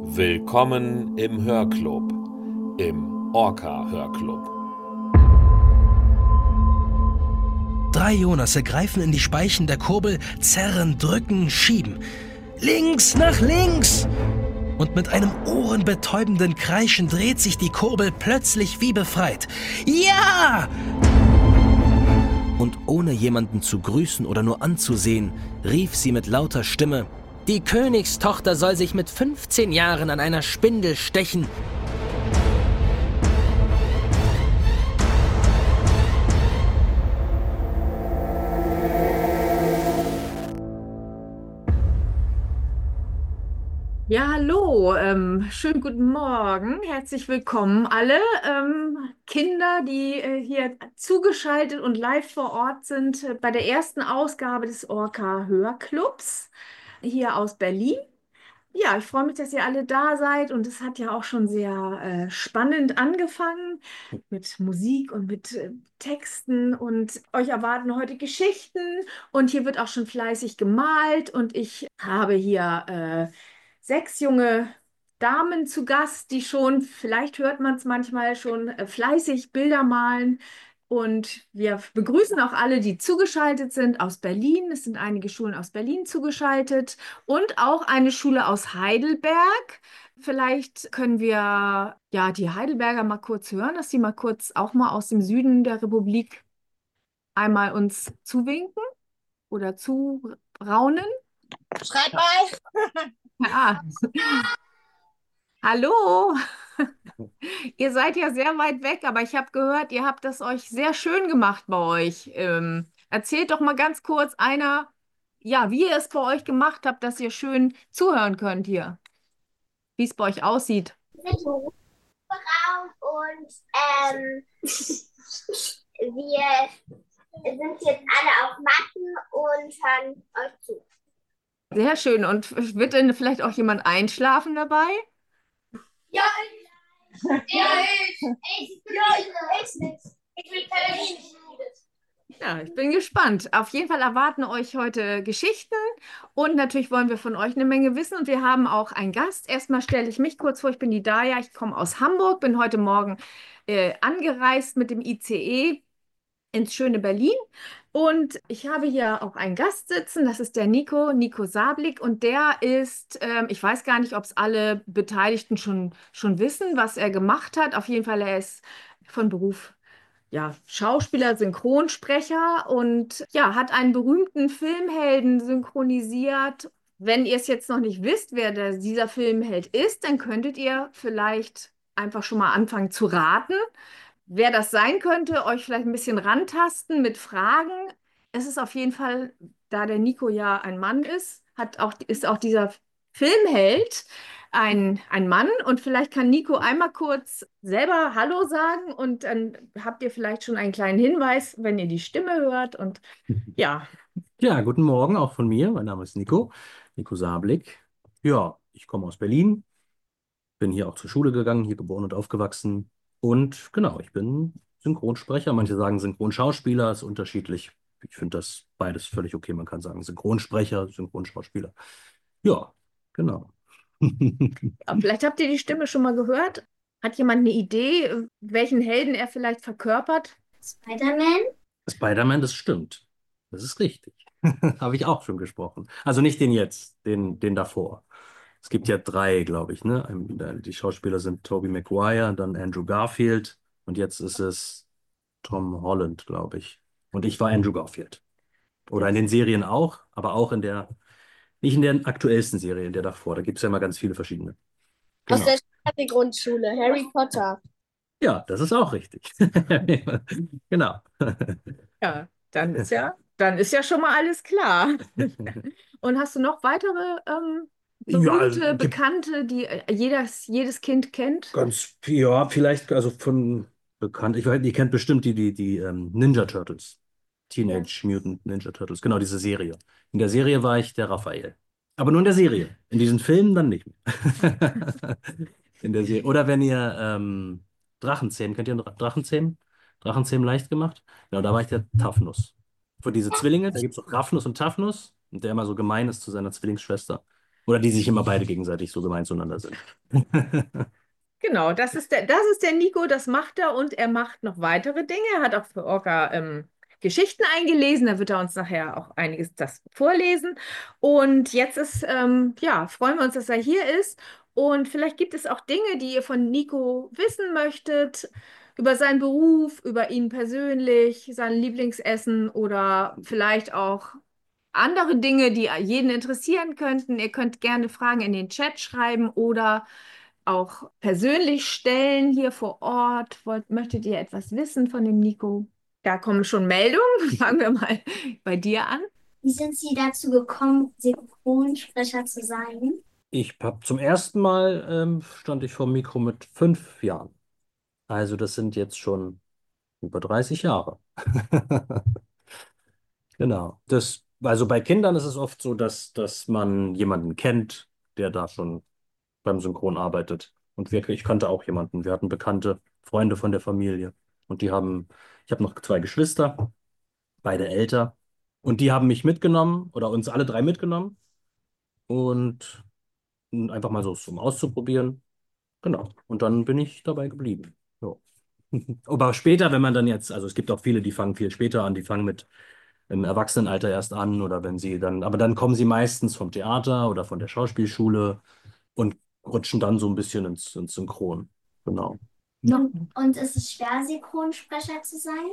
Willkommen im Hörclub, im Orca-Hörclub. Drei Jonasse greifen in die Speichen der Kurbel, zerren, drücken, schieben. Links nach links! Und mit einem ohrenbetäubenden Kreischen dreht sich die Kurbel plötzlich wie befreit. Ja! Und ohne jemanden zu grüßen oder nur anzusehen, rief sie mit lauter Stimme: Die Königstochter soll sich mit 15 Jahren an einer Spindel stechen. Ja, hallo, schönen guten Morgen, herzlich willkommen alle Kinder, die hier zugeschaltet und live vor Ort sind bei der ersten Ausgabe des Orca Hörclubs hier aus Berlin. Ja, ich freue mich, dass ihr alle da seid und es hat ja auch schon sehr spannend angefangen mit Musik und mit Texten und euch erwarten heute Geschichten und hier wird auch schon fleißig gemalt und ich habe hier 6 junge Damen zu Gast, die schon, vielleicht hört man es manchmal schon, fleißig Bilder malen. Und wir begrüßen auch alle, die zugeschaltet sind aus Berlin. Es sind einige Schulen aus Berlin zugeschaltet und auch eine Schule aus Heidelberg. Vielleicht können wir ja die Heidelberger mal kurz hören, dass sie mal kurz auch mal aus dem Süden der Republik einmal uns zuwinken oder zuraunen. Schreib mal. Ja. Hallo, ihr seid ja sehr weit weg, aber ich habe gehört, ihr habt das euch sehr schön gemacht bei euch. Erzählt doch mal ganz kurz einer, ja, wie ihr es bei euch gemacht habt, dass ihr schön zuhören könnt hier, wie es bei euch aussieht. Wir sind im Raum und wir sind jetzt alle auf Matten und hören euch zu. Sehr schön. Und wird denn vielleicht auch jemand einschlafen dabei? Ja, ich nicht. Ich will Pellegrino. Ja, ich bin gespannt. Auf jeden Fall erwarten euch heute Geschichten und natürlich wollen wir von euch eine Menge wissen und wir haben auch einen Gast. Erstmal stelle ich mich kurz vor, ich bin die Daya, ich komme aus Hamburg, bin heute Morgen angereist mit dem ICE ins schöne Berlin und ich habe hier auch einen Gast sitzen, das ist der Nico Sablik und der ist, ich weiß gar nicht, ob es alle Beteiligten schon wissen, was er gemacht hat. Auf jeden Fall, er ist von Beruf ja, Schauspieler, Synchronsprecher und ja, hat einen berühmten Filmhelden synchronisiert. Wenn ihr es jetzt noch nicht wisst, wer dieser Filmheld ist, dann könntet ihr vielleicht einfach schon mal anfangen zu raten, wer das sein könnte, euch vielleicht ein bisschen rantasten mit Fragen. Es ist auf jeden Fall, da der Nico ja ein Mann ist, ist auch dieser Filmheld ein Mann und vielleicht kann Nico einmal kurz selber Hallo sagen und dann habt ihr vielleicht schon einen kleinen Hinweis, wenn ihr die Stimme hört und ja. Ja, guten Morgen auch von mir. Mein Name ist Nico Sablik. Ja, ich komme aus Berlin, bin hier auch zur Schule gegangen, hier geboren und aufgewachsen. Und genau, ich bin Synchronsprecher. Manche sagen Synchronschauspieler, ist unterschiedlich. Ich finde das beides völlig okay. Man kann sagen Synchronsprecher, Synchronschauspieler. Ja, genau. Vielleicht habt ihr die Stimme schon mal gehört. Hat jemand eine Idee, welchen Helden er vielleicht verkörpert? Spider-Man? Spider-Man, das stimmt. Das ist richtig. Habe ich auch schon gesprochen. Also nicht den jetzt, den davor. Es gibt ja drei, glaube ich, ne? Die Schauspieler sind Tobey Maguire, dann Andrew Garfield und jetzt ist es Tom Holland, glaube ich. Und ich war Andrew Garfield. Oder in den Serien auch, aber auch nicht in der aktuellsten Serie, in der davor. Da gibt es ja immer ganz viele verschiedene. Aus Genau. der Grundschule, Harry Potter. Ja, das ist auch richtig. Genau. Ja, dann ist ja schon mal alles klar. Und hast du noch weitere Ja, also, berühmte, bekannte, die jedes Kind kennt? ja, vielleicht, also von bekannt, ihr kennt bestimmt die Ninja Turtles. Teenage Mutant Ninja Turtles, genau, diese Serie. In der Serie war ich der Raphael. Aber nur in der Serie. In diesen Filmen dann nicht mehr. In der Serie. Oder wenn ihr Drachenzähmen, kennt ihr Drachenzähmen? Drachenzähmen leicht gemacht? Genau, da war ich der Toughnus. Für diese Zwillinge, da gibt es auch Raffnus und Toughnus, und der immer so gemein ist zu seiner Zwillingsschwester. Oder die sich immer beide gegenseitig so gemein zueinander sind. Genau, das ist der Nico, das macht er und er macht noch weitere Dinge. Er hat auch für Orca Geschichten eingelesen, da wird er uns nachher auch einiges das vorlesen. Und jetzt ja, freuen wir uns, dass er hier ist. Und vielleicht gibt es auch Dinge, die ihr von Nico wissen möchtet, über seinen Beruf, über ihn persönlich, sein Lieblingsessen oder vielleicht auch andere Dinge, die jeden interessieren könnten. Ihr könnt gerne Fragen in den Chat schreiben oder auch persönlich stellen hier vor Ort. Möchtet ihr etwas wissen von dem Nico? Da kommen schon Meldungen. Fangen wir mal bei dir an. Wie sind Sie dazu gekommen, Synchronsprecher zu sein? Ich habe zum ersten Mal stand ich vor dem Mikro mit 5 Jahren. Also das sind jetzt schon über 30 Jahre. Genau. Also bei Kindern ist es oft so, dass man jemanden kennt, der da schon beim Synchron arbeitet. Und ich kannte auch jemanden. Wir hatten bekannte Freunde von der Familie. Und ich habe noch 2 Geschwister, beide älter. Und die haben mich mitgenommen oder uns alle 3 mitgenommen und einfach mal so zum Auszuprobieren. Genau. Und dann bin ich dabei geblieben. Ja. Aber später, wenn man dann jetzt, also es gibt auch viele, die fangen viel später an, die fangen mit im Erwachsenenalter erst an oder wenn sie dann, aber dann kommen sie meistens vom Theater oder von der Schauspielschule und rutschen dann so ein bisschen ins Synchron. Genau. Und ist es schwer, Synchronsprecher zu sein?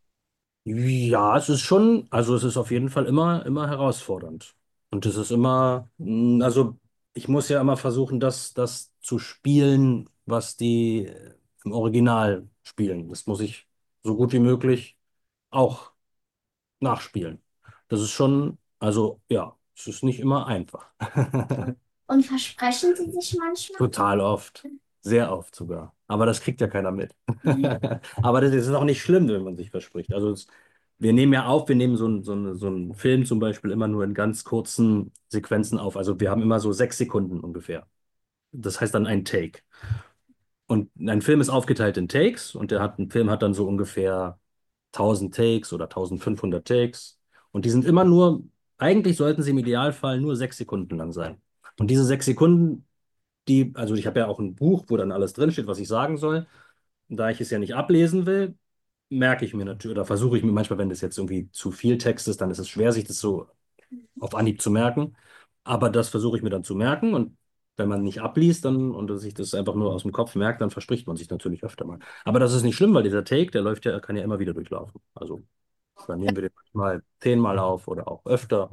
Ja, es ist schon, also es ist auf jeden Fall immer herausfordernd. Und es ist immer, also ich muss ja immer versuchen, das zu spielen, was die im Original spielen. Das muss ich so gut wie möglich auch nachspielen. Das ist schon, also ja, es ist nicht immer einfach. Und versprechen Sie sich manchmal? Total oft. Sehr oft sogar. Aber das kriegt ja keiner mit. Aber das ist auch nicht schlimm, wenn man sich verspricht. Also wir nehmen ja auf, wir nehmen so einen Film zum Beispiel immer nur in ganz kurzen Sequenzen auf. Also wir haben immer so 6 Sekunden ungefähr. Das heißt dann ein Take. Und ein Film ist aufgeteilt in Takes und ein Film hat dann so ungefähr 1000 Takes oder 1500 Takes. Und die sind immer nur, eigentlich sollten sie im Idealfall nur 6 Sekunden lang sein. Und diese 6 Sekunden, also ich habe ja auch ein Buch, wo dann alles drinsteht, was ich sagen soll. Und da ich es ja nicht ablesen will, merke ich mir natürlich, oder versuche ich mir manchmal, wenn das jetzt irgendwie zu viel Text ist, dann ist es schwer, sich das so auf Anhieb zu merken. Aber das versuche ich mir dann zu merken und wenn man nicht abliest und sich das einfach nur aus dem Kopf merkt, dann verspricht man sich natürlich öfter mal. Aber das ist nicht schlimm, weil dieser Take, der läuft ja, kann ja immer wieder durchlaufen. Also dann nehmen wir den mal 10-mal auf oder auch öfter.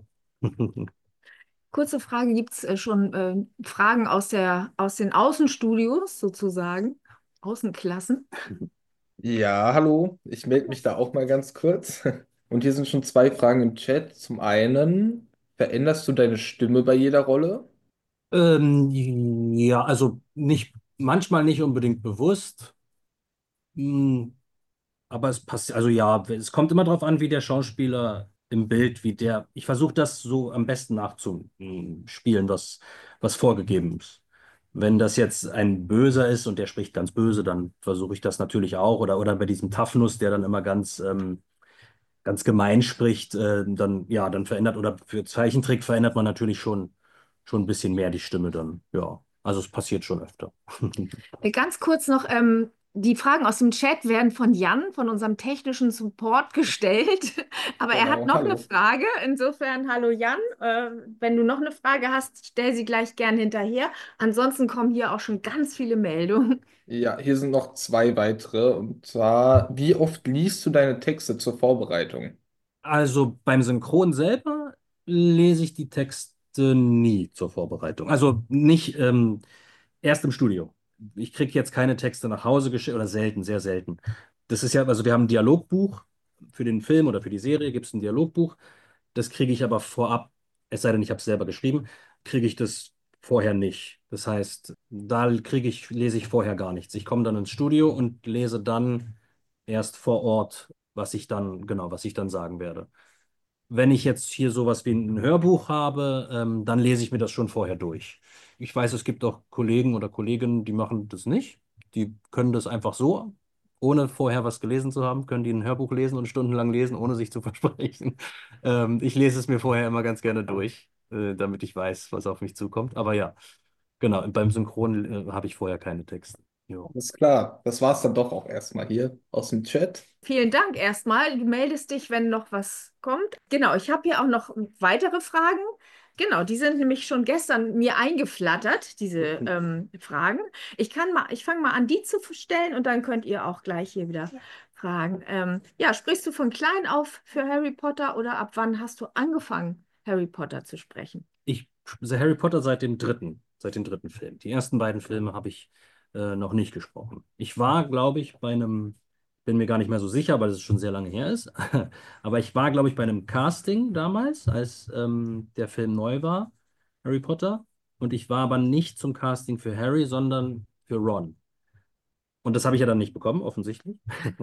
Kurze Frage, gibt es schon Fragen aus den Außenstudios sozusagen? Außenklassen? Ja, hallo, ich melde mich da auch mal ganz kurz. Und hier sind schon 2 Fragen im Chat. Zum einen, veränderst du deine Stimme bei jeder Rolle? Ja, also manchmal nicht unbedingt bewusst. Hm, Aber es passt, also ja, es kommt immer darauf an, wie der Schauspieler im Bild, ich versuche das so am besten nachzuspielen, was vorgegeben ist. Wenn das jetzt ein Böser ist und der spricht ganz böse, dann versuche ich das natürlich auch. Oder bei diesem Toughness, der dann immer ganz gemein spricht, dann verändert, oder für Zeichentrick verändert man natürlich schon ein bisschen mehr die Stimme dann. Ja, also es passiert schon öfter. Ganz kurz noch, die Fragen aus dem Chat werden von Jan, von unserem technischen Support gestellt. Aber er hat Genau, noch eine hallo. Frage. Insofern, hallo Jan. Wenn du noch eine Frage hast, stell sie gleich gern hinterher. Ansonsten kommen hier auch schon ganz viele Meldungen. Ja, hier sind noch 2 weitere. Und zwar, wie oft liest du deine Texte zur Vorbereitung? Also beim Synchron selber lese ich die Texte nie zur Vorbereitung. Also nicht erst im Studio. Ich kriege jetzt keine Texte nach Hause geschickt oder selten, sehr selten. Das ist ja, also wir haben ein Dialogbuch für den Film oder für die Serie, gibt es ein Dialogbuch. Das kriege ich aber vorab, es sei denn, ich habe es selber geschrieben, kriege ich das vorher nicht. Das heißt, lese ich vorher gar nichts. Ich komme dann ins Studio und lese dann erst vor Ort, was ich dann sagen werde. Wenn ich jetzt hier sowas wie ein Hörbuch habe, dann lese ich mir das schon vorher durch. Ich weiß, es gibt auch Kollegen oder Kolleginnen, die machen das nicht. Die können das einfach so, ohne vorher was gelesen zu haben, können die ein Hörbuch lesen und stundenlang lesen, ohne sich zu versprechen. Ich lese es mir vorher immer ganz gerne durch. damit ich weiß, was auf mich zukommt. Aber ja, genau, beim Synchron habe ich vorher keine Texte. Jo. Alles klar. Das war's dann doch auch erstmal hier aus dem Chat. Vielen Dank erstmal. Du meldest dich, wenn noch was kommt. Genau, ich habe hier auch noch weitere Fragen. Genau, die sind nämlich schon gestern mir eingeflattert, diese Fragen. Ich fange mal an, die zu stellen und dann könnt ihr auch gleich hier wieder fragen. Ja, sprichst du von klein auf für Harry Potter oder ab wann hast du angefangen, Harry Potter zu sprechen? Ich sehe Harry Potter seit dem dritten Film. Die ersten beiden Filme habe ich noch nicht gesprochen. Ich war, glaube ich, bin mir gar nicht mehr so sicher, weil es schon sehr lange her ist, aber ich war, glaube ich, bei einem Casting damals, als der Film neu war, Harry Potter. Und ich war aber nicht zum Casting für Harry, sondern für Ron. Und das habe ich ja dann nicht bekommen, offensichtlich.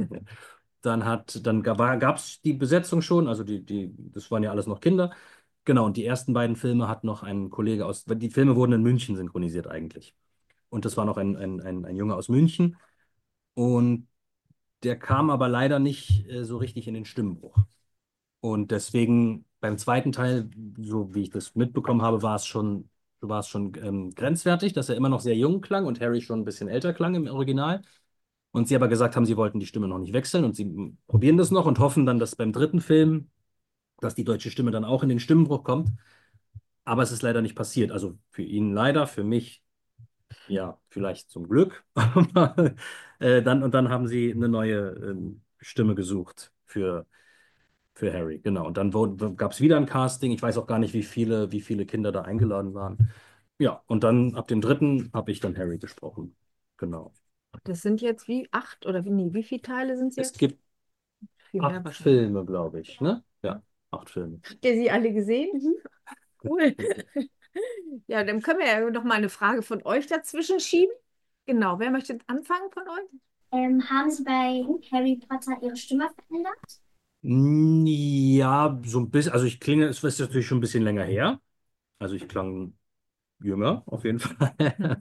Dann gab es die Besetzung schon, also das waren ja alles noch Kinder. Genau, und die ersten beiden Filme hat noch ein Kollege die Filme wurden in München synchronisiert eigentlich. Und das war noch ein Junge aus München. Und der kam aber leider nicht so richtig in den Stimmbruch. Und deswegen beim zweiten Teil, so wie ich das mitbekommen habe, war es schon grenzwertig, dass er immer noch sehr jung klang und Harry schon ein bisschen älter klang im Original. Und sie aber gesagt haben, sie wollten die Stimme noch nicht wechseln und sie probieren das noch und hoffen dann, dass beim dritten Film, dass die deutsche Stimme dann auch in den Stimmbruch kommt. Aber es ist leider nicht passiert. Also für ihn leider, für mich ja, vielleicht zum Glück. Und dann haben sie eine neue Stimme gesucht für Harry. Genau. Und dann gab es wieder ein Casting. Ich weiß auch gar nicht, wie viele Kinder da eingeladen waren. Ja, und dann ab dem dritten habe ich dann Harry gesprochen. Genau. Das sind jetzt wie 8 oder nee, wie viele Teile sind es Es jetzt? gibt Viel mehr 8 wahrscheinlich. Filme, glaube ich, ne? Ja, 8 Filme. Habt ihr sie alle gesehen? Cool. Ja, dann können wir ja noch mal eine Frage von euch dazwischen schieben. Genau, wer möchte anfangen von euch? Haben Sie bei Harry Potter Ihre Stimme verändert? Ja, so ein bisschen. Also es ist natürlich schon ein bisschen länger her. Also ich klang jünger, auf jeden Fall.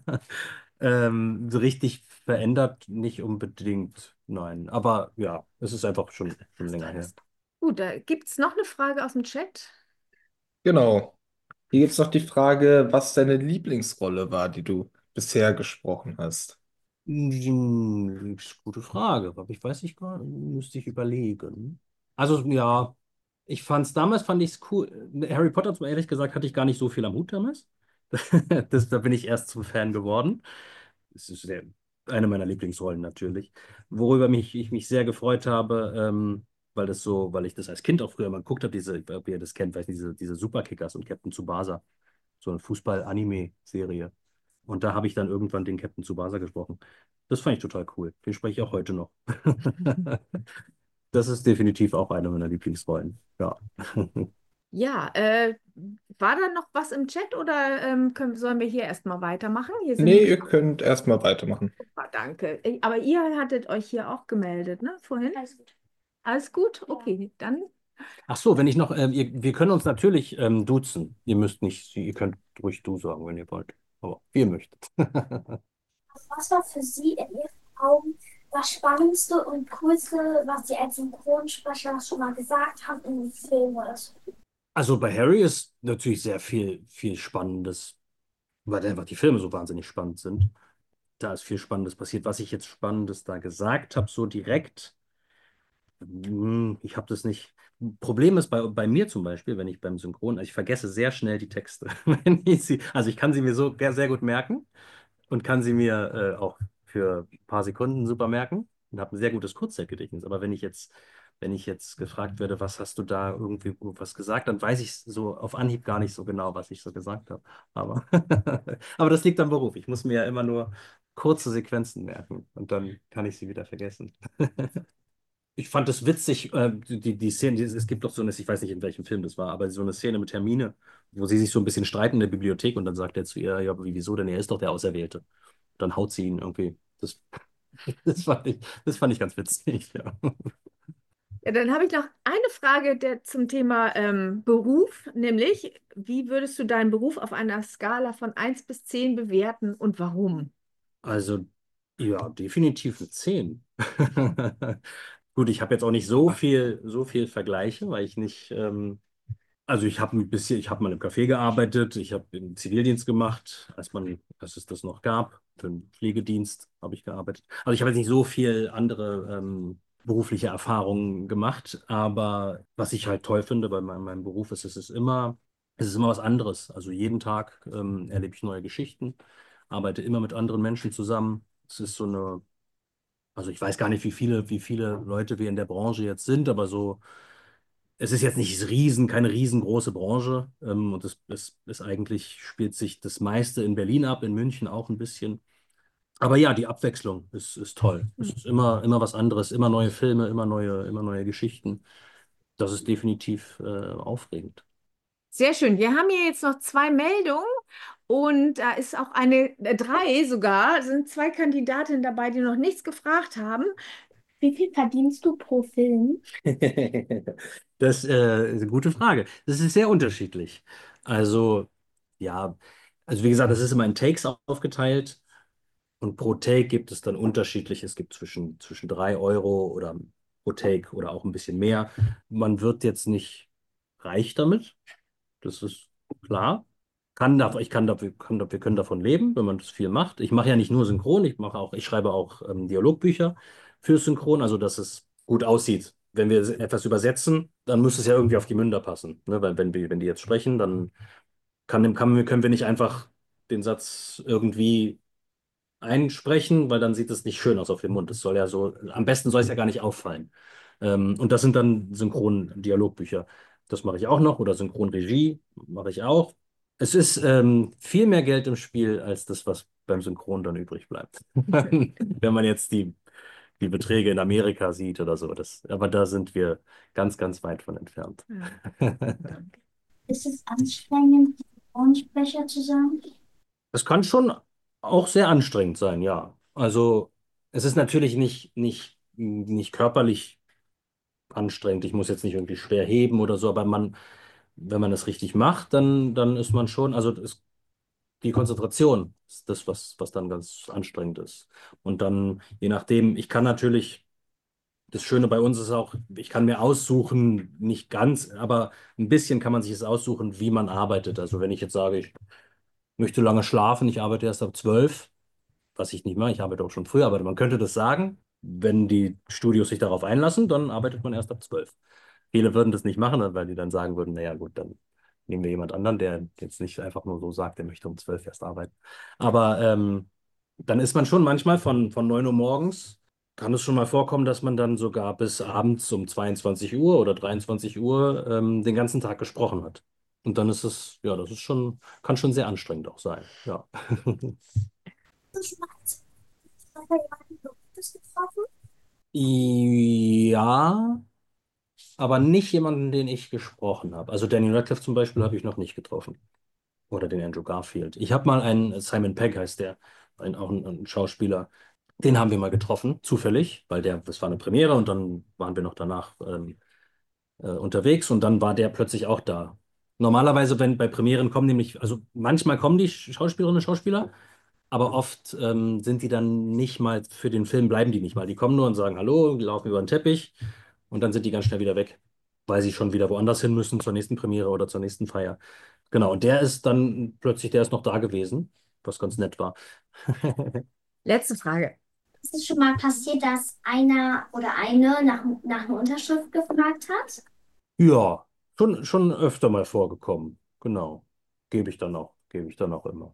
So richtig verändert nicht unbedingt, nein. Aber ja, es ist einfach schon länger her. Gut, da gibt es noch eine Frage aus dem Chat. Genau. Hier gibt es noch die Frage, was deine Lieblingsrolle war, die du bisher gesprochen hast. Gute Frage, aber ich weiß nicht, müsste ich überlegen. Also ja, damals fand ich es cool. Harry Potter, zum ehrlich gesagt, hatte ich gar nicht so viel am Hut damals. Da bin ich erst zum Fan geworden. Es ist eine meiner Lieblingsrollen natürlich. Worüber ich mich sehr gefreut habe, weil ich das als Kind auch früher mal geguckt habe, ob ihr das kennt, weiß nicht, diese Superkickers und Captain Tsubasa, so eine Fußball-Anime-Serie. Und da habe ich dann irgendwann den Captain Tsubasa gesprochen. Das fand ich total cool. Den spreche ich auch heute noch. Das ist definitiv auch eine meiner Lieblingsrollen. Ja. Ja, war da noch was im Chat oder sollen wir hier erstmal weitermachen? Hier sind Nee, ihr könnt erstmal weitermachen. super, danke. Aber ihr hattet euch hier auch gemeldet, ne, vorhin? Alles gut. Alles gut? Okay, dann. Ach so, wenn ich noch, wir können uns natürlich duzen. Ihr könnt ruhig du sagen, wenn ihr wollt. Aber wie ihr möchtet. Was war für Sie in Ihren Augen das Spannendste und Coolste, was Sie als Synchronsprecher schon mal gesagt haben im Film oder so? Also bei Harry ist natürlich sehr viel Spannendes, weil einfach die Filme so wahnsinnig spannend sind. Da ist viel Spannendes passiert. Was ich jetzt Spannendes da gesagt habe, so direkt, ich habe das nicht. Problem ist bei mir zum Beispiel, wenn ich beim Synchron, also ich vergesse sehr schnell die Texte. Also ich kann sie mir so sehr gut merken und kann sie mir auch für ein paar Sekunden super merken und habe ein sehr gutes Kurzzeitgedächtnis. Aber wenn ich jetzt gefragt werde, was hast du da irgendwie was gesagt, dann weiß ich so auf Anhieb gar nicht so genau, was ich so gesagt habe. Aber, aber das liegt am Beruf. Ich muss mir ja immer nur kurze Sequenzen merken und dann kann ich sie wieder vergessen. Ich fand es witzig, die Szene, es gibt doch so eine, ich weiß nicht, in welchem Film das war, aber so eine Szene mit Hermine, wo sie sich so ein bisschen streiten in der Bibliothek und dann sagt er zu ihr, ja, aber wieso denn? Er ist doch der Auserwählte. Dann haut sie ihn irgendwie. Das fand ich ganz witzig, ja. Ja, dann habe ich noch eine Frage zum Thema Beruf, nämlich, wie würdest du deinen Beruf auf einer Skala von 1 bis 10 bewerten und warum? Also, ja, definitiv eine 10. Gut, ich habe jetzt auch nicht so viel Vergleiche, weil ich nicht Also ich habe mal im Café gearbeitet, ich habe im Zivildienst gemacht, als es das noch gab. Für den Pflegedienst habe ich gearbeitet. Also ich habe jetzt nicht so viel andere berufliche Erfahrungen gemacht, aber was ich halt toll finde bei meinem Beruf ist, es ist immer was anderes. Also jeden Tag erlebe ich neue Geschichten, arbeite immer mit anderen Menschen zusammen. Es ist so eine, also ich weiß gar nicht, wie viele Leute wir in der Branche jetzt sind, aber so es ist jetzt nicht keine riesengroße Branche, und es ist eigentlich, spielt sich das meiste in Berlin ab, in München auch ein bisschen. Aber ja, die Abwechslung ist toll. Es ist immer was anderes, immer neue Filme, immer neue Geschichten. Das ist definitiv aufregend. Sehr schön. Wir haben hier jetzt noch zwei Meldungen und da ist auch drei sogar, sind zwei Kandidatinnen dabei, die noch nichts gefragt haben. Wie viel verdienst du pro Film? Das ist eine gute Frage. Das ist sehr unterschiedlich. Also, ja, also wie gesagt, das ist immer in Takes aufgeteilt. Und pro Take gibt es dann unterschiedlich. Es gibt zwischen 3 Euro oder pro Take oder auch ein bisschen mehr. Man wird jetzt nicht reich damit. Das ist klar. Wir können davon leben, wenn man das viel macht. Ich mache ja nicht nur Synchron, ich schreibe auch Dialogbücher für Synchron, also dass es gut aussieht. Wenn wir etwas übersetzen, dann muss es ja irgendwie auf die Münder passen. Ne? Weil wenn die jetzt sprechen, dann können wir nicht einfach den Satz irgendwie einsprechen, weil dann sieht es nicht schön aus auf dem Mund. Es soll ja so, am besten soll es ja gar nicht auffallen. Und das sind dann Synchron-Dialogbücher. Das mache ich auch noch oder Synchronregie mache ich auch. Es ist viel mehr Geld im Spiel als das, was beim Synchron dann übrig bleibt. Wenn man jetzt die Beträge in Amerika sieht oder so. Aber da sind wir ganz weit von entfernt. Ja. Ist es anstrengend, Synchronsprecher zu sein? Es kann schon auch sehr anstrengend sein, ja. Also es ist natürlich nicht körperlich anstrengend. Ich muss jetzt nicht irgendwie schwer heben oder so, aber wenn man es richtig macht, dann ist man schon, die Konzentration ist das, was dann ganz anstrengend ist. Und dann, je nachdem, das Schöne bei uns ist auch, ich kann mir aussuchen, nicht ganz, aber ein bisschen kann man sich es aussuchen, wie man arbeitet. Also wenn ich jetzt sage, ich möchte lange schlafen, ich arbeite erst ab 12, was ich nicht mache, ich arbeite auch schon früher, aber man könnte das sagen. Wenn die Studios sich darauf einlassen, dann arbeitet man erst ab 12. Viele würden das nicht machen, weil die dann sagen würden, naja gut, dann nehmen wir jemand anderen, der jetzt nicht einfach nur so sagt, der möchte um 12 erst arbeiten. Aber dann ist man schon manchmal von 9 Uhr morgens, kann es schon mal vorkommen, dass man dann sogar bis abends um 22 Uhr oder 23 Uhr den ganzen Tag gesprochen hat. Und dann ist es, ja, kann schon sehr anstrengend auch sein. Ja. Hast du schon mal als Sprecher jemanden Berühmtes getroffen? Ja, aber nicht jemanden, den ich gesprochen habe. Also Daniel Radcliffe zum Beispiel habe ich noch nicht getroffen. Oder den Andrew Garfield. Ich habe mal einen, Simon Pegg heißt der, auch ein Schauspieler, den haben wir mal getroffen, zufällig, weil das war eine Premiere und dann waren wir noch danach unterwegs und dann war der plötzlich auch da. Normalerweise, wenn bei Premieren kommen nämlich, also manchmal kommen die Schauspielerinnen und Schauspieler, aber oft sind die dann nicht mal für den Film, bleiben die nicht mal. Die kommen nur und sagen Hallo, die laufen über den Teppich und dann sind die ganz schnell wieder weg, weil sie schon wieder woanders hin müssen, zur nächsten Premiere oder zur nächsten Feier. Genau, und der ist noch da gewesen, was ganz nett war. Letzte Frage. Ist es schon mal passiert, dass einer oder eine nach einer Unterschrift gefragt hat? Ja, schon öfter mal vorgekommen. Genau. Gebe ich dann auch immer.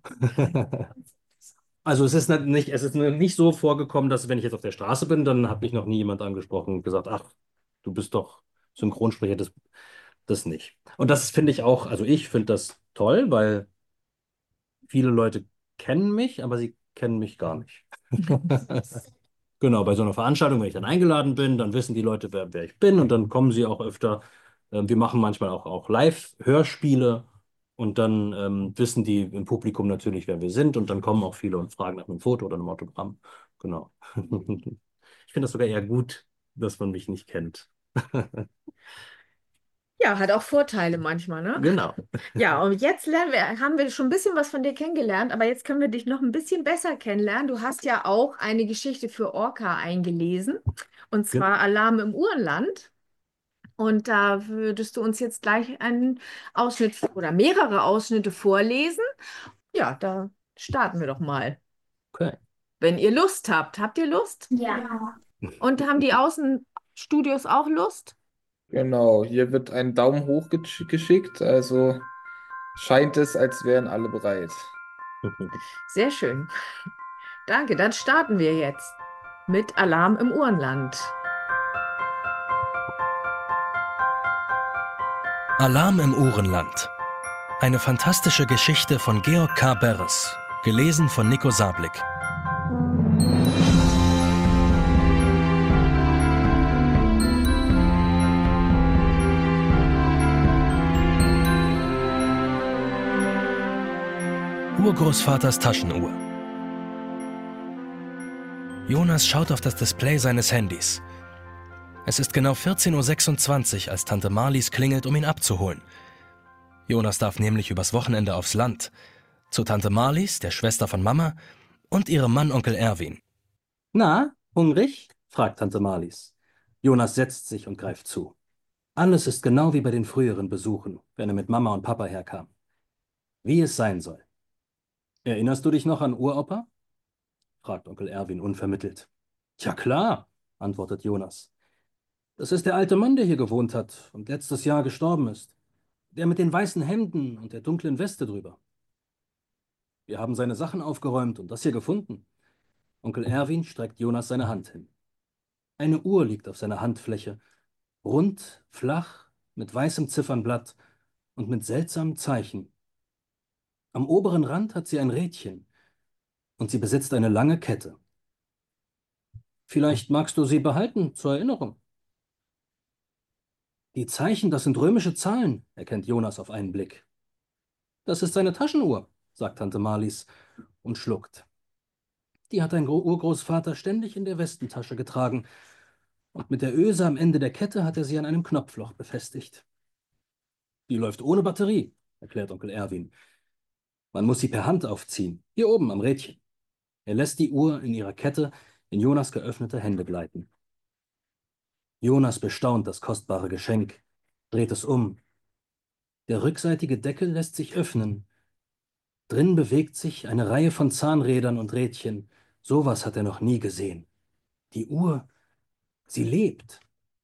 Also es ist nicht so vorgekommen, dass wenn ich jetzt auf der Straße bin, dann hat mich noch nie jemand angesprochen und gesagt, ach, du bist doch Synchronsprecher, das nicht. Und das finde ich auch, also ich finde das toll, weil viele Leute kennen mich, aber sie kennen mich gar nicht. Genau, bei so einer Veranstaltung, wenn ich dann eingeladen bin, dann wissen die Leute, wer ich bin und dann kommen sie auch öfter. Wir machen manchmal auch Live-Hörspiele und dann wissen die im Publikum natürlich, wer wir sind und dann kommen auch viele und fragen nach einem Foto oder einem Autogramm. Genau. Ich finde das sogar eher gut, dass man mich nicht kennt. Ja, hat auch Vorteile manchmal, ne? Genau. Ja, und jetzt haben wir schon ein bisschen was von dir kennengelernt, aber jetzt können wir dich noch ein bisschen besser kennenlernen. Du hast ja auch eine Geschichte für Orca eingelesen, und Ge- zwar Alarm im Urland. Und da würdest du uns jetzt gleich einen Ausschnitt oder mehrere Ausschnitte vorlesen. Ja, da starten wir doch mal. Okay. Wenn ihr Lust habt. Habt ihr Lust? Ja. Und haben die Außenstudios auch Lust? Genau, hier wird ein Daumen hoch geschickt, also scheint es, als wären alle bereit. Sehr schön. Danke, dann starten wir jetzt mit Alarm im Uhrenland. Alarm im Uhrenland. Eine fantastische Geschichte von Georg K. Beres, gelesen von Nico Sablik. Urgroßvaters Taschenuhr. Jonas schaut auf das Display seines Handys. Es ist genau 14:26 Uhr, als Tante Marlies klingelt, um ihn abzuholen. Jonas darf nämlich übers Wochenende aufs Land. Zu Tante Marlies, der Schwester von Mama, und ihrem Mann Onkel Erwin. Na, hungrig? Fragt Tante Marlies. Jonas setzt sich und greift zu. Alles ist genau wie bei den früheren Besuchen, wenn er mit Mama und Papa herkam. Wie es sein soll. Erinnerst du dich noch an Uropa? Fragt Onkel Erwin unvermittelt. Ja klar, antwortet Jonas. Das ist der alte Mann, der hier gewohnt hat und letztes Jahr gestorben ist. Der mit den weißen Hemden und der dunklen Weste drüber. Wir haben seine Sachen aufgeräumt und das hier gefunden. Onkel Erwin streckt Jonas seine Hand hin. Eine Uhr liegt auf seiner Handfläche, rund, flach, mit weißem Ziffernblatt und mit seltsamen Zeichen. Am oberen Rand hat sie ein Rädchen und sie besitzt eine lange Kette. Vielleicht magst du sie behalten zur Erinnerung. Die Zeichen, das sind römische Zahlen, erkennt Jonas auf einen Blick. Das ist seine Taschenuhr, sagt Tante Marlies und schluckt. Die hat dein Urgroßvater ständig in der Westentasche getragen und mit der Öse am Ende der Kette hat er sie an einem Knopfloch befestigt. Die läuft ohne Batterie, erklärt Onkel Erwin. Man muss sie per Hand aufziehen, hier oben am Rädchen. Er lässt die Uhr in ihrer Kette in Jonas geöffnete Hände gleiten. Jonas bestaunt das kostbare Geschenk, dreht es um. Der rückseitige Deckel lässt sich öffnen. Drin bewegt sich eine Reihe von Zahnrädern und Rädchen. Sowas hat er noch nie gesehen. Die Uhr, sie lebt.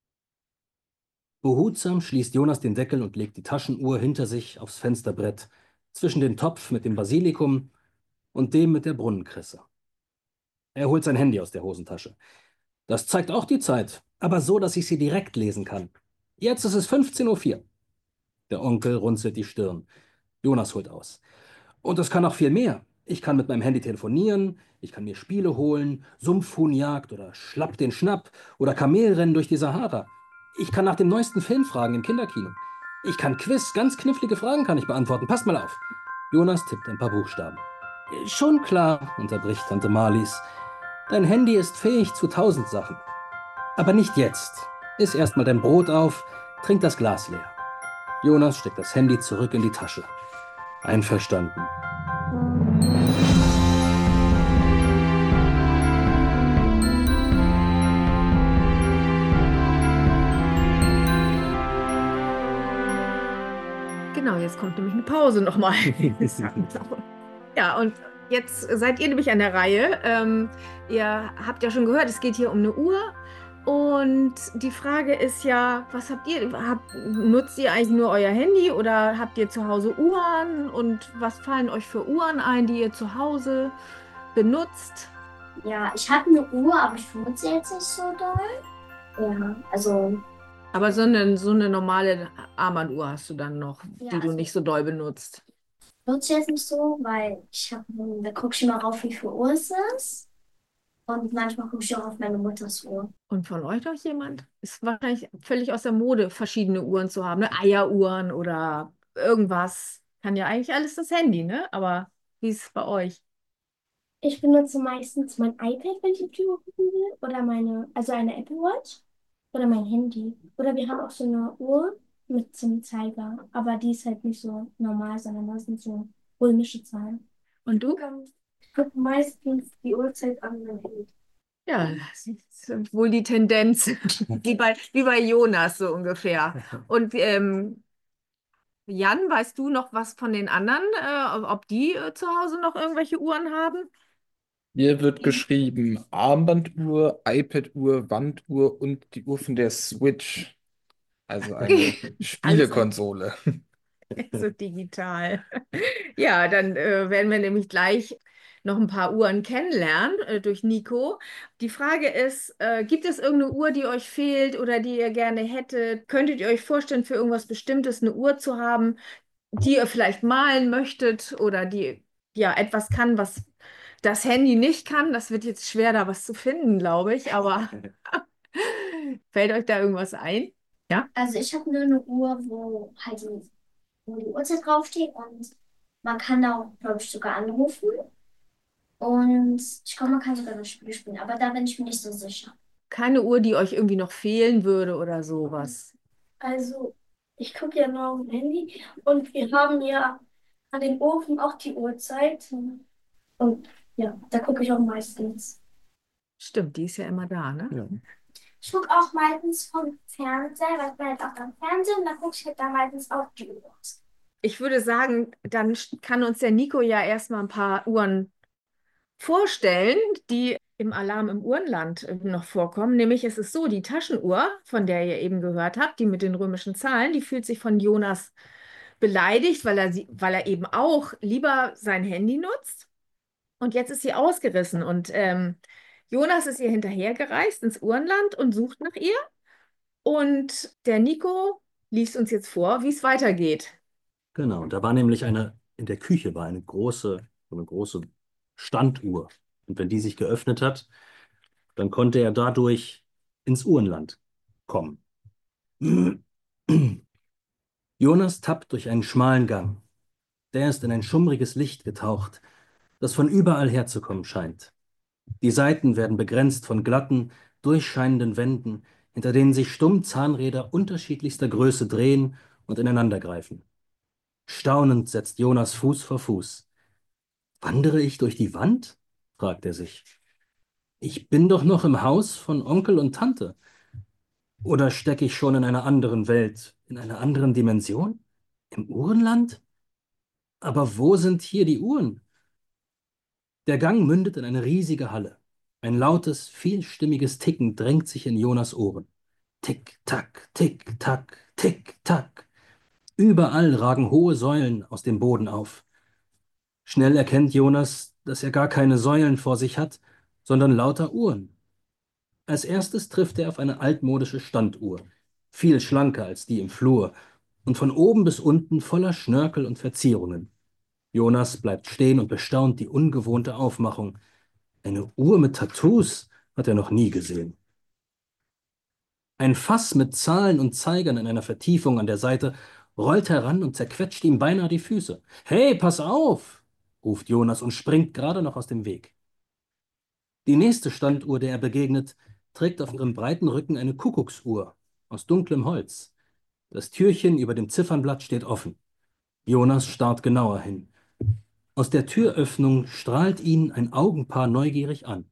Behutsam schließt Jonas den Deckel und legt die Taschenuhr hinter sich aufs Fensterbrett, zwischen den Topf mit dem Basilikum und dem mit der Brunnenkresse. Er holt sein Handy aus der Hosentasche. Das zeigt auch die Zeit, aber so, dass ich sie direkt lesen kann. Jetzt ist es 15:04 Uhr. Der Onkel runzelt die Stirn. Jonas holt aus. Und es kann noch viel mehr. Ich kann mit meinem Handy telefonieren, ich kann mir Spiele holen, Sumpfhuhnjagd oder Schlapp den Schnapp oder Kamelrennen durch die Sahara. Ich kann nach dem neuesten Film fragen im Kinderkino. Ich kann Quiz, ganz knifflige Fragen kann ich beantworten. Passt mal auf. Jonas tippt ein paar Buchstaben. Schon klar, unterbricht Tante Marlies. Dein Handy ist fähig zu 1000 Sachen. Aber nicht jetzt. Iss erst mal dein Brot auf, trink das Glas leer. Jonas steckt das Handy zurück in die Tasche. Einverstanden. Genau, jetzt kommt nämlich eine Pause nochmal. Ja, und jetzt seid ihr nämlich an der Reihe. Ihr habt ja schon gehört, es geht hier um eine Uhr. Und die Frage ist ja, was habt ihr? Nutzt ihr eigentlich nur euer Handy oder habt ihr zu Hause Uhren? Und was fallen euch für Uhren ein, die ihr zu Hause benutzt? Ja, ich habe eine Uhr, aber ich benutze sie jetzt nicht so doll. Ja, also, Aber so eine normale Armbanduhr hast du dann noch, ja, die du also nicht so doll benutzt. benutze ich jetzt nicht so, weil da gucke ich immer rauf, wie viel Uhr es ist. Und manchmal gucke ich auch auf meine Mutters Uhr. Und von euch noch jemand? Ist wahrscheinlich völlig aus der Mode, verschiedene Uhren zu haben, ne? Eieruhren oder irgendwas. Kann ja eigentlich alles das Handy, ne? Aber wie ist es bei euch? Ich benutze meistens mein iPad, wenn ich auf die Uhr gucken will. Oder also eine Apple Watch. Oder mein Handy. Oder wir haben auch so eine Uhr mit so einem Zeiger. Aber die ist halt nicht so normal, sondern das sind so römische Zahlen. Und du? Ich gucke meistens die Uhrzeit an mein Handy. Ja, das ist wohl die Tendenz, wie bei Jonas so ungefähr. Und Jan, weißt du noch was von den anderen, ob die zu Hause noch irgendwelche Uhren haben? Hier wird geschrieben Armbanduhr, iPad-Uhr, Wanduhr und die Uhr von der Switch. Also eine Alles Spielekonsole. so digital. Ja, dann werden wir nämlich gleich noch ein paar Uhren kennenlernen durch Nico. Die Frage ist, gibt es irgendeine Uhr, die euch fehlt oder die ihr gerne hättet? Könntet ihr euch vorstellen, für irgendwas Bestimmtes eine Uhr zu haben, die ihr vielleicht malen möchtet oder die ja etwas kann, was das Handy nicht kann? Das wird jetzt schwer, da was zu finden, glaube ich, aber fällt euch da irgendwas ein? Ja? Also ich habe nur eine Uhr, wo die Uhrzeit draufsteht und man kann da auch, glaube ich, sogar anrufen. Und ich glaube, man kann sogar das Spiel spielen, aber da bin ich mir nicht so sicher. Keine Uhr, die euch irgendwie noch fehlen würde oder sowas. Also, ich gucke ja nur auf dem Handy und wir haben ja an den Ofen auch die Uhrzeit. Und ja, da gucke ich auch meistens. Stimmt, die ist ja immer da, ne? Ja. Ich gucke auch meistens vom Fernseher, weil ich bin halt auch am Fernsehen und dann gucke ich halt da meistens auf die Uhr. Ich würde sagen, dann kann uns der Nico ja erstmal ein paar Uhren vorstellen, die im Alarm im Uhrenland noch vorkommen. Nämlich es ist so, die Taschenuhr, von der ihr eben gehört habt, die mit den römischen Zahlen, die fühlt sich von Jonas beleidigt, weil er eben auch lieber sein Handy nutzt. Und jetzt ist sie ausgerissen und Jonas ist ihr hinterhergereist ins Uhrenland und sucht nach ihr. Und der Nico liest uns jetzt vor, wie es weitergeht. Genau, da war nämlich in der Küche war so eine große Standuhr. Und wenn die sich geöffnet hat, dann konnte er dadurch ins Uhrenland kommen. Jonas tappt durch einen schmalen Gang. Der ist in ein schummriges Licht getaucht, das von überall herzukommen scheint. Die Seiten werden begrenzt von glatten, durchscheinenden Wänden, hinter denen sich stumm Zahnräder unterschiedlichster Größe drehen und ineinandergreifen. Staunend setzt Jonas Fuß vor Fuß. Wandere ich durch die Wand? Fragt er sich. Ich bin doch noch im Haus von Onkel und Tante. Oder stecke ich schon in einer anderen Welt, in einer anderen Dimension? Im Uhrenland? Aber wo sind hier die Uhren? Der Gang mündet in eine riesige Halle. Ein lautes, vielstimmiges Ticken drängt sich in Jonas Ohren. Tick, tack, tick, tack, tick, tack. Überall ragen hohe Säulen aus dem Boden auf. Schnell erkennt Jonas, dass er gar keine Säulen vor sich hat, sondern lauter Uhren. Als erstes trifft er auf eine altmodische Standuhr, viel schlanker als die im Flur und von oben bis unten voller Schnörkel und Verzierungen. Jonas bleibt stehen und bestaunt die ungewohnte Aufmachung. Eine Uhr mit Tattoos hat er noch nie gesehen. Ein Fass mit Zahlen und Zeigern in einer Vertiefung an der Seite rollt heran und zerquetscht ihm beinahe die Füße. Hey, pass auf! Ruft Jonas und springt gerade noch aus dem Weg. Die nächste Standuhr, der er begegnet, trägt auf ihrem breiten Rücken eine Kuckucksuhr aus dunklem Holz. Das Türchen über dem Ziffernblatt steht offen. Jonas starrt genauer hin. Aus der Türöffnung strahlt ihn ein Augenpaar neugierig an.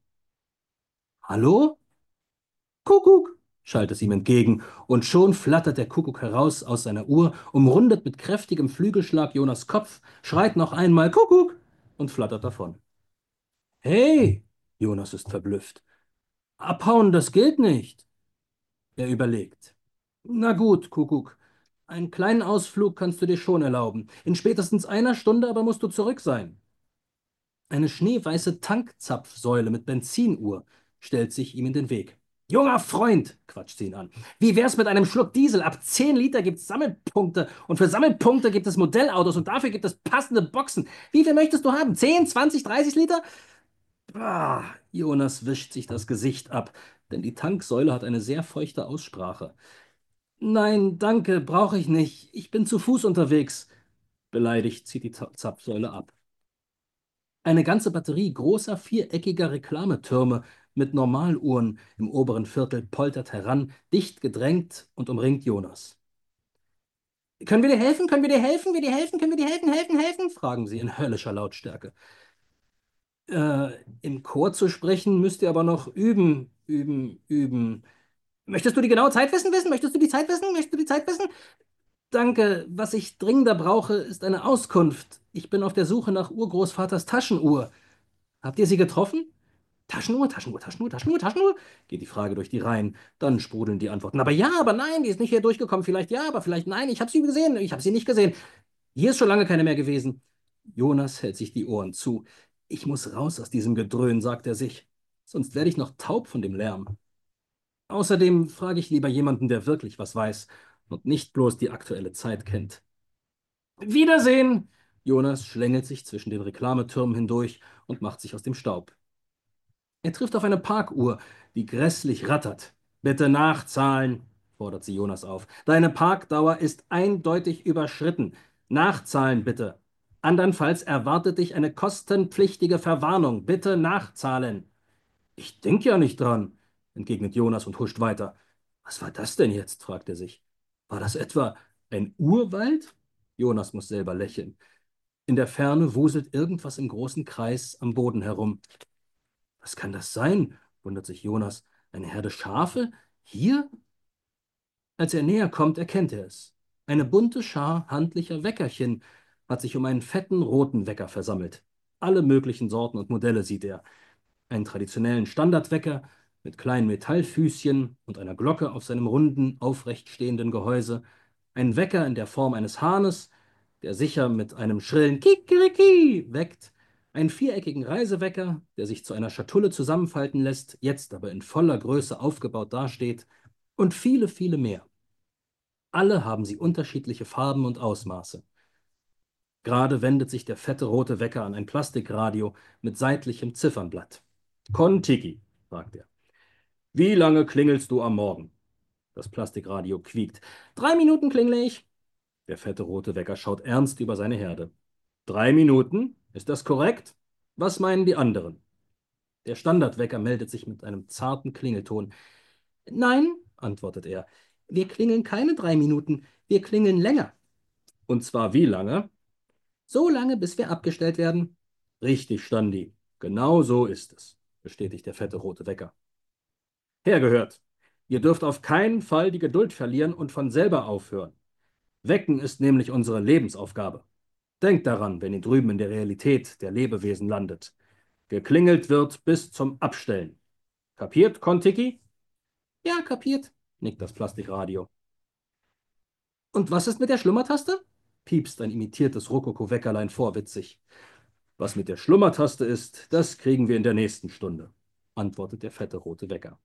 Hallo? Kuckuck, schallt es ihm entgegen, und schon flattert der Kuckuck heraus aus seiner Uhr, umrundet mit kräftigem Flügelschlag Jonas Kopf, schreit noch einmal Kuckuck und flattert davon. Hey, Jonas ist verblüfft. Abhauen, das gilt nicht. Er überlegt. Na gut, Kuckuck. Einen kleinen Ausflug kannst du dir schon erlauben. In spätestens einer Stunde aber musst du zurück sein. Eine schneeweiße Tankzapfsäule mit Benzinuhr stellt sich ihm in den Weg. Junger Freund, quatscht sie ihn an. Wie wär's mit einem Schluck Diesel? Ab 10 Liter gibt's Sammelpunkte und für Sammelpunkte gibt es Modellautos und dafür gibt es passende Boxen. Wie viel möchtest du haben? 10, 20, 30 Liter? Jonas wischt sich das Gesicht ab, denn die Tanksäule hat eine sehr feuchte Aussprache. Nein, danke, brauche ich nicht. Ich bin zu Fuß unterwegs. Beleidigt zieht die Zapfsäule ab. Eine ganze Batterie großer, viereckiger Reklametürme mit Normaluhren im oberen Viertel poltert heran, dicht gedrängt und umringt Jonas. Können wir dir helfen? Können wir dir helfen? Wir dir helfen? Können wir dir helfen? Helfen? Fragen sie in höllischer Lautstärke. Im Chor zu sprechen müsst ihr aber noch üben, üben, üben. Möchtest du die genaue Zeit wissen? Möchtest du die Zeit wissen? Möchtest du die Zeit wissen? Danke. Was ich dringender brauche, ist eine Auskunft. Ich bin auf der Suche nach Urgroßvaters Taschenuhr. Habt ihr sie getroffen? Taschenuhr, Taschenuhr, Taschenuhr, Taschenuhr, Taschenuhr? Geht die Frage durch die Reihen. Dann sprudeln die Antworten. Aber ja, aber nein, die ist nicht hier durchgekommen. Vielleicht ja, aber vielleicht nein. Ich habe sie gesehen. Ich habe sie nicht gesehen. Hier ist schon lange keine mehr gewesen. Jonas hält sich die Ohren zu. Ich muss raus aus diesem Gedröhn, sagt er sich. Sonst werde ich noch taub von dem Lärm. Außerdem frage ich lieber jemanden, der wirklich was weiß und nicht bloß die aktuelle Zeit kennt. Wiedersehen! Jonas schlängelt sich zwischen den Reklametürmen hindurch und macht sich aus dem Staub. Er trifft auf eine Parkuhr, die grässlich rattert. Bitte nachzahlen, fordert sie Jonas auf. Deine Parkdauer ist eindeutig überschritten. Nachzahlen bitte. Andernfalls erwartet dich eine kostenpflichtige Verwarnung. Bitte nachzahlen. Ich denke ja nicht dran, entgegnet Jonas und huscht weiter. Was war das denn jetzt? Fragt er sich. War das etwa ein Urwald? Jonas muss selber lächeln. In der Ferne wuselt irgendwas im großen Kreis am Boden herum. Was kann das sein? Wundert sich Jonas. Eine Herde Schafe? Hier? Als er näher kommt, erkennt er es. Eine bunte Schar handlicher Weckerchen hat sich um einen fetten roten Wecker versammelt. Alle möglichen Sorten und Modelle sieht er. Einen traditionellen Standardwecker mit kleinen Metallfüßchen und einer Glocke auf seinem runden, aufrecht stehenden Gehäuse. Ein Wecker in der Form eines Hahnes, der sicher mit einem schrillen Kikeriki weckt. Einen viereckigen Reisewecker, der sich zu einer Schatulle zusammenfalten lässt, jetzt aber in voller Größe aufgebaut dasteht. Und viele, viele mehr. Alle haben sie unterschiedliche Farben und Ausmaße. Gerade wendet sich der fette rote Wecker an ein Plastikradio mit seitlichem Ziffernblatt. Kon-Tiki, fragt er. Wie lange klingelst du am Morgen? Das Plastikradio quiekt. 3 Minuten klingle ich. Der fette rote Wecker schaut ernst über seine Herde. 3 Minuten? Ist das korrekt? Was meinen die anderen? Der Standardwecker meldet sich mit einem zarten Klingelton. Nein, antwortet er. Wir klingeln keine 3 Minuten, wir klingeln länger. Und zwar wie lange? So lange, bis wir abgestellt werden. Richtig, Standi. Genau so ist es, bestätigt der fette rote Wecker. Hergehört. Ihr dürft auf keinen Fall die Geduld verlieren und von selber aufhören. Wecken ist nämlich unsere Lebensaufgabe. Denkt daran, wenn ihr drüben in der Realität der Lebewesen landet. Geklingelt wird bis zum Abstellen. Kapiert, Kontiki? Ja, kapiert, nickt das Plastikradio. Und was ist mit der Schlummertaste? Piepst ein imitiertes Rokoko-Weckerlein vorwitzig. Was mit der Schlummertaste ist, das kriegen wir in der nächsten Stunde, antwortet der fette rote Wecker.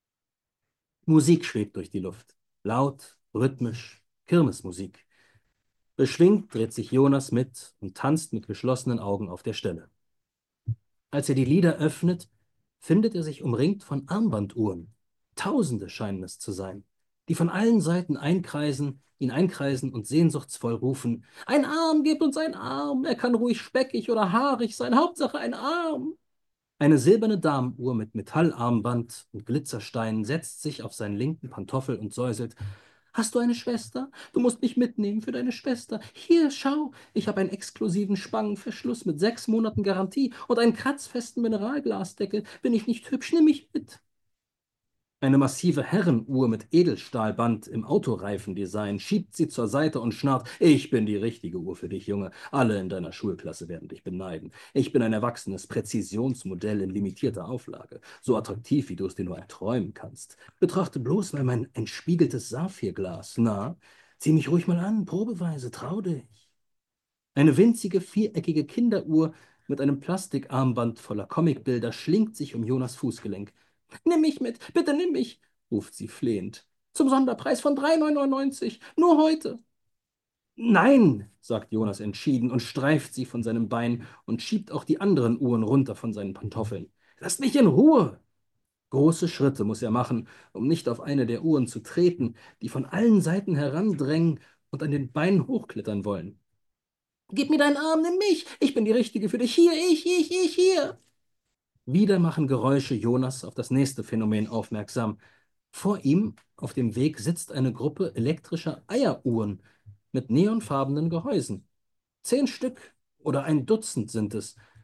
Musik schwebt durch die Luft. Laut, rhythmisch, Kirmesmusik. Beschwingt dreht sich Jonas mit und tanzt mit geschlossenen Augen auf der Stelle. Als er die Lider öffnet, findet er sich umringt von Armbanduhren. Tausende scheinen es zu sein, die von allen Seiten ihn einkreisen und sehnsuchtsvoll rufen: Ein Arm, gebt uns einen Arm, er kann ruhig speckig oder haarig sein, Hauptsache ein Arm. Eine silberne Damenuhr mit Metallarmband und Glitzersteinen setzt sich auf seinen linken Pantoffel und säuselt: Hast du eine Schwester? Du musst mich mitnehmen für deine Schwester. Hier, schau, ich habe einen exklusiven Spangenverschluss mit 6 Monaten Garantie und einen kratzfesten Mineralglasdeckel. Bin ich nicht hübsch? Nimm mich mit. Eine massive Herrenuhr mit Edelstahlband im Autoreifendesign schiebt sie zur Seite und schnarrt: Ich bin die richtige Uhr für dich, Junge. Alle in deiner Schulklasse werden dich beneiden. Ich bin ein erwachsenes Präzisionsmodell in limitierter Auflage. So attraktiv, wie du es dir nur erträumen kannst. Betrachte bloß mal mein entspiegeltes Saphirglas. Na, zieh mich ruhig mal an, probeweise, trau dich. Eine winzige, viereckige Kinderuhr mit einem Plastikarmband voller Comicbilder schlingt sich um Jonas Fußgelenk. Nimm mich mit, bitte nimm mich, ruft sie flehend. Zum Sonderpreis von 3,99, nur heute. Nein, sagt Jonas entschieden und streift sie von seinem Bein und schiebt auch die anderen Uhren runter von seinen Pantoffeln. Lasst mich in Ruhe! Große Schritte muss er machen, um nicht auf eine der Uhren zu treten, die von allen Seiten herandrängen und an den Beinen hochklettern wollen. Gib mir deinen Arm, nimm mich, ich bin die Richtige für dich, hier, ich, hier. Wieder machen Geräusche Jonas auf das nächste Phänomen aufmerksam. Vor ihm auf dem Weg sitzt eine Gruppe elektrischer Eieruhren mit neonfarbenen Gehäusen. 10 Stück oder ein Dutzend sind es.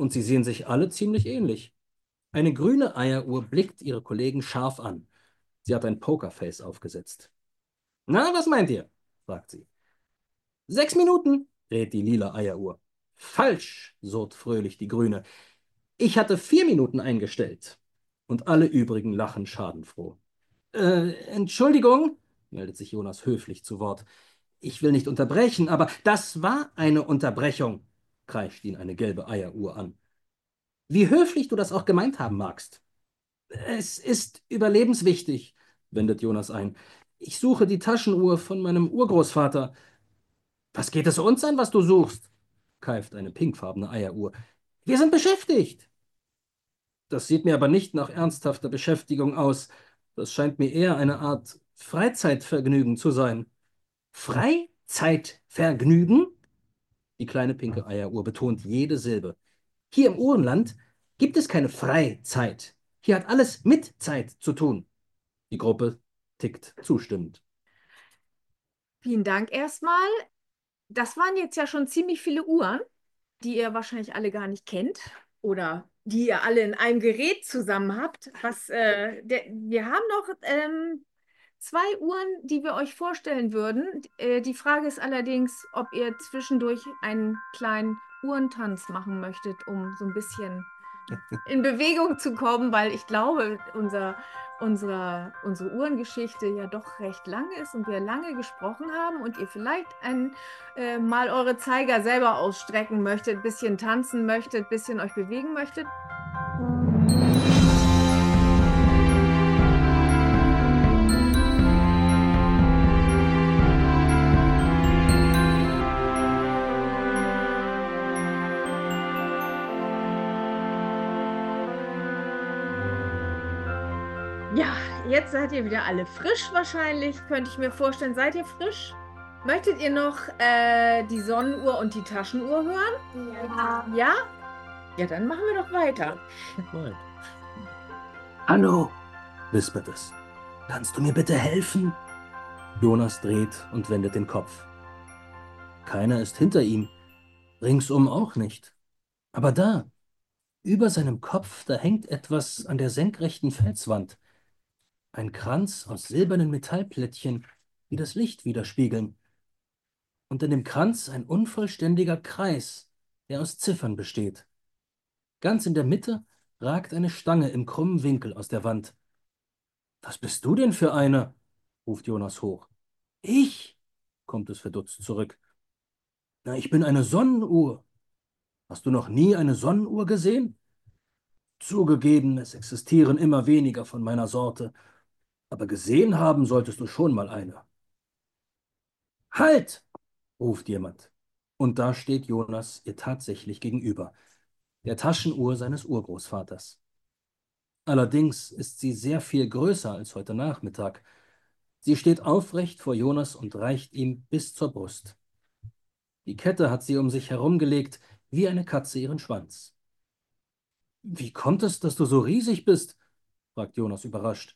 Und sie sehen sich alle ziemlich ähnlich. Eine grüne Eieruhr blickt ihre Kollegen scharf an. Sie hat ein Pokerface aufgesetzt. Na, was meint ihr? Fragt sie. 6 Minuten, rät die lila Eieruhr. Falsch, surrt fröhlich die grüne. Ich hatte 4 Minuten eingestellt. Und alle übrigen lachen schadenfroh. Entschuldigung, meldet sich Jonas höflich zu Wort. Ich will nicht unterbrechen, aber das war eine Unterbrechung, kreischt ihn eine gelbe Eieruhr an. Wie höflich du das auch gemeint haben magst. Es ist überlebenswichtig, wendet Jonas ein. Ich suche die Taschenuhr von meinem Urgroßvater. Was geht es uns an, was du suchst? Keift eine pinkfarbene Eieruhr. Wir sind beschäftigt. Das sieht mir aber nicht nach ernsthafter Beschäftigung aus. Das scheint mir eher eine Art Freizeitvergnügen zu sein. Freizeitvergnügen? Die kleine pinke Eieruhr betont jede Silbe. Hier im Uhrenland gibt es keine Freizeit. Hier hat alles mit Zeit zu tun. Die Gruppe tickt zustimmend. Vielen Dank erstmal. Das waren jetzt ja schon ziemlich viele Uhren, die ihr wahrscheinlich alle gar nicht kennt oder die ihr alle in einem Gerät zusammen habt. Wir haben noch 2 Uhren, die wir euch vorstellen würden. Die Frage ist allerdings, ob ihr zwischendurch einen kleinen Uhrentanz machen möchtet, um so ein bisschen in Bewegung zu kommen, weil ich glaube, unsere Uhrengeschichte ja doch recht lang ist und wir lange gesprochen haben und ihr vielleicht mal eure Zeiger selber ausstrecken möchtet, ein bisschen tanzen möchtet, ein bisschen euch bewegen möchtet. Ja, jetzt seid ihr wieder alle frisch wahrscheinlich, könnte ich mir vorstellen. Seid ihr frisch? Möchtet ihr noch die Sonnenuhr und die Taschenuhr hören? Ja. Ja? Ja, dann machen wir doch weiter. Nein. Hallo, wispert es. Kannst du mir bitte helfen? Jonas dreht und wendet den Kopf. Keiner ist hinter ihm, ringsum auch nicht. Aber da, über seinem Kopf, da hängt etwas an der senkrechten Felswand. Ein Kranz aus silbernen Metallplättchen, die das Licht widerspiegeln. Und in dem Kranz ein unvollständiger Kreis, der aus Ziffern besteht. Ganz in der Mitte ragt eine Stange im krummen Winkel aus der Wand. Was bist du denn für eine? Ruft Jonas hoch. Ich? Kommt es verdutzt zurück. Na, ich bin eine Sonnenuhr. Hast du noch nie eine Sonnenuhr gesehen? Zugegeben, es existieren immer weniger von meiner Sorte. Aber gesehen haben solltest du schon mal eine. Halt! Ruft jemand. Und da steht Jonas ihr tatsächlich gegenüber, der Taschenuhr seines Urgroßvaters. Allerdings ist sie sehr viel größer als heute Nachmittag. Sie steht aufrecht vor Jonas und reicht ihm bis zur Brust. Die Kette hat sie um sich herumgelegt, wie eine Katze ihren Schwanz. Wie kommt es, dass du so riesig bist? Fragt Jonas überrascht.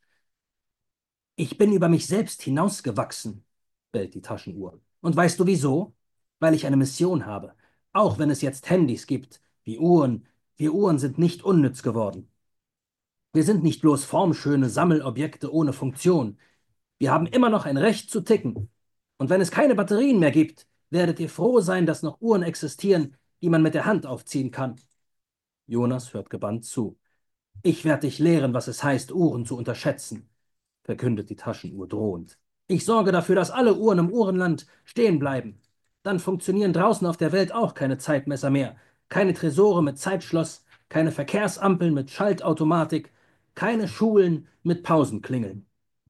Ich bin über mich selbst hinausgewachsen, bellt die Taschenuhr. Und weißt du wieso? Weil ich eine Mission habe. Auch wenn es jetzt Handys gibt, wie Uhren. Wir Uhren sind nicht unnütz geworden. Wir sind nicht bloß formschöne Sammelobjekte ohne Funktion. Wir haben immer noch ein Recht zu ticken. Und wenn es keine Batterien mehr gibt, werdet ihr froh sein, dass noch Uhren existieren, die man mit der Hand aufziehen kann. Jonas hört gebannt zu. Ich werde dich lehren, was es heißt, Uhren zu unterschätzen, verkündet die Taschenuhr drohend. Ich sorge dafür, dass alle Uhren im Uhrenland stehen bleiben. Dann funktionieren draußen auf der Welt auch keine Zeitmesser mehr. Keine Tresore mit Zeitschloss, keine Verkehrsampeln mit Schaltautomatik, keine Schulen mit Pausenklingeln.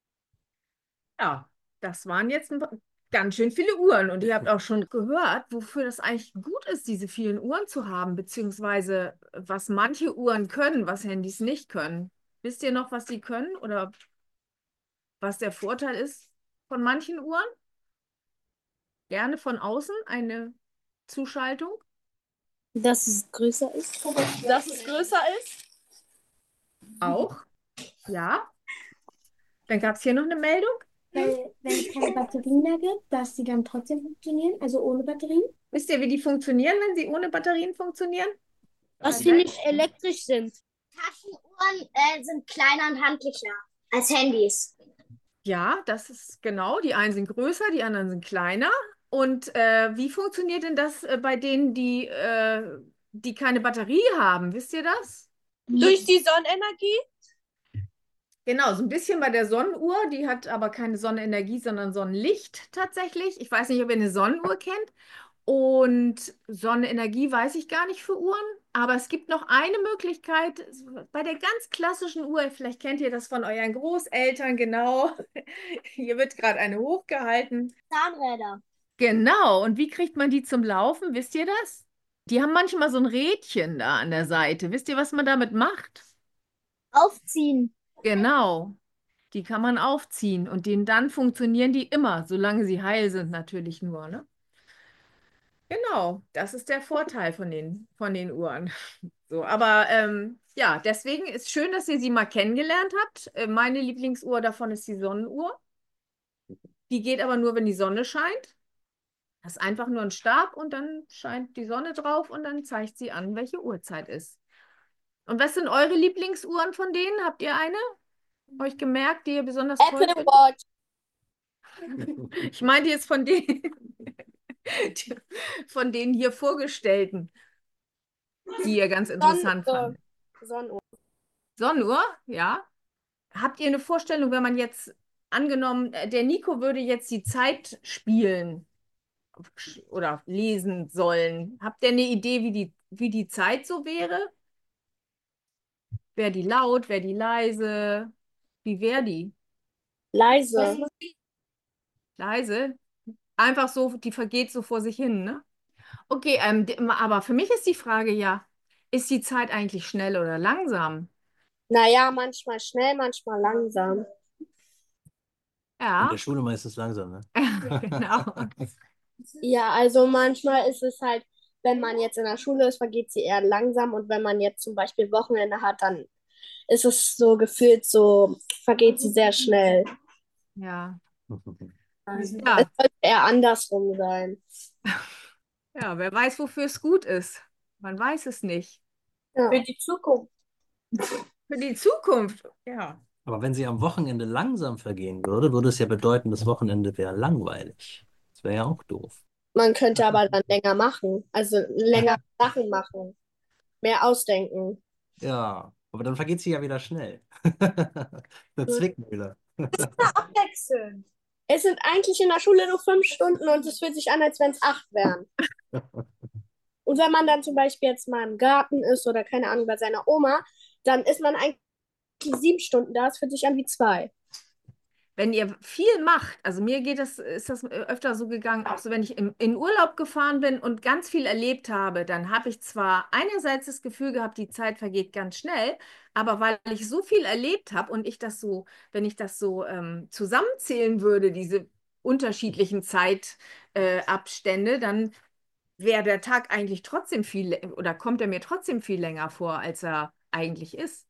Ja, das waren jetzt ganz schön viele Uhren und ihr habt auch schon gehört, wofür das eigentlich gut ist, diese vielen Uhren zu haben, beziehungsweise was manche Uhren können, was Handys nicht können. Wisst ihr noch, was sie können oder was der Vorteil ist von manchen Uhren? Gerne von außen eine Zuschaltung. Dass es größer ist. Dass es größer ist? Auch. Ja. Dann gab es hier noch eine Meldung. Weil, wenn es keine Batterien mehr gibt, dass sie dann trotzdem funktionieren, also ohne Batterien. Wisst ihr, wie die funktionieren, wenn sie ohne Batterien funktionieren? Was die nicht elektrisch sind. Taschenuhren sind kleiner und handlicher als Handys. Ja, das ist genau. Die einen sind größer, die anderen sind kleiner. Und wie funktioniert denn das bei denen, die keine Batterie haben? Wisst ihr das? Durch die Sonnenenergie? Genau, so ein bisschen bei der Sonnenuhr. Die hat aber keine Sonnenenergie, sondern Sonnenlicht tatsächlich. Ich weiß nicht, ob ihr eine Sonnenuhr kennt. Und Sonnenenergie weiß ich gar nicht für Uhren. Aber es gibt noch eine Möglichkeit bei der ganz klassischen Uhr. Vielleicht kennt ihr das von euren Großeltern, genau. Hier wird gerade eine hochgehalten. Zahnräder. Genau. Und wie kriegt man die zum Laufen? Wisst ihr das? Die haben manchmal so ein Rädchen da an der Seite. Wisst ihr, was man damit macht? Aufziehen. Genau. Die kann man aufziehen und dann funktionieren die immer, solange sie heil sind natürlich nur, ne? Genau, das ist der Vorteil von den Uhren. So, aber ja, deswegen ist schön, dass ihr sie mal kennengelernt habt. Meine Lieblingsuhr davon ist die Sonnenuhr. Die geht aber nur, wenn die Sonne scheint. Das ist einfach nur ein Stab und dann scheint die Sonne drauf und dann zeigt sie an, welche Uhrzeit ist. Und was sind eure Lieblingsuhren von denen? Habt ihr eine euch gemerkt, die ihr besonders toll Apple findet? Watch. Ich meinte jetzt von den hier vorgestellten, die ihr ganz interessant fandet. Sonnenuhr. Sonnenuhr, ja. Habt ihr eine Vorstellung, wenn man jetzt angenommen, der Nico würde jetzt die Zeit spielen oder lesen sollen. Habt ihr eine Idee, wie die Zeit so wäre? Wäre die laut, wäre die leise? Wie wäre die? Leise. Leise? Einfach so, die vergeht so vor sich hin, ne? Okay, aber für mich ist die Frage ja, ist die Zeit eigentlich schnell oder langsam? Naja, manchmal schnell, manchmal langsam. In Ja, der Schule meistens langsam, ne? genau. Ja, also manchmal ist es halt, wenn man jetzt in der Schule ist, vergeht sie eher langsam und wenn man jetzt zum Beispiel Wochenende hat, dann ist es so gefühlt so, vergeht sie sehr schnell. Ja, Es ja, sollte eher andersrum sein. ja, wer weiß, wofür es gut ist. Man weiß es nicht. Ja. Für die Zukunft. Für die Zukunft, ja. Aber wenn sie am Wochenende langsam vergehen würde, würde es ja bedeuten, das Wochenende wäre langweilig. Das wäre ja auch doof. Man könnte aber dann länger machen, also länger Sachen machen, mehr ausdenken. Ja, aber dann vergeht sie ja wieder schnell. Eine Zwickmühle. Abwechseln. Es sind eigentlich in der Schule nur 5 Stunden und es fühlt sich an, als wenn es 8 wären. Und wenn man dann zum Beispiel jetzt mal im Garten ist oder keine Ahnung bei seiner Oma, dann ist man eigentlich 7 Stunden da. Es fühlt sich an wie 2. Wenn ihr viel macht, also mir ist das öfter so gegangen, auch so wenn ich in Urlaub gefahren bin und ganz viel erlebt habe, dann habe ich zwar einerseits das Gefühl gehabt, die Zeit vergeht ganz schnell, aber weil ich so viel erlebt habe und wenn ich das so zusammenzählen würde, diese unterschiedlichen Zeitabstände, dann wäre der Tag eigentlich trotzdem oder kommt er mir trotzdem viel länger vor, als er eigentlich ist.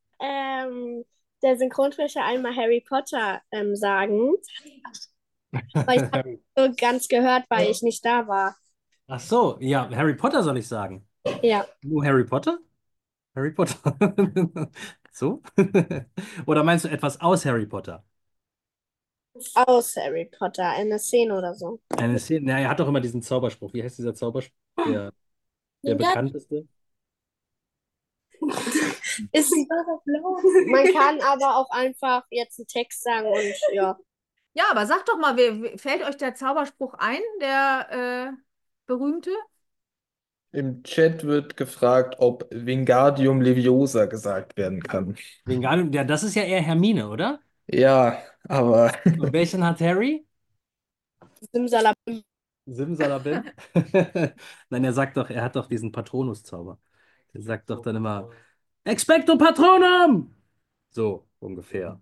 Der Synchronsprecher einmal Harry Potter sagen, weil ich habe so ganz gehört, weil ich nicht da war. Ach so, ja, Harry Potter soll ich sagen. Ja, Nur Harry Potter? Harry Potter. So? Oder meinst du etwas aus Harry Potter? aus Harry Potter, eine Szene oder so. Eine Szene, na, er hat doch immer diesen Zauberspruch. Wie heißt dieser Zauberspruch? Der bekannteste? Ist, man kann aber auch einfach jetzt einen Text sagen und ja. Ja, aber sag doch mal, fällt euch der Zauberspruch ein, der berühmte? Im Chat wird gefragt, ob Wingardium Leviosa gesagt werden kann. Wingardium, ja, das ist ja eher Hermine, oder? Ja, aber Und welchen hat Harry? Simsalabim. Simsalabim? Nein, er hat doch diesen Patronus-Zauber. Der sagt doch dann immer, Expecto Patronum! So ungefähr.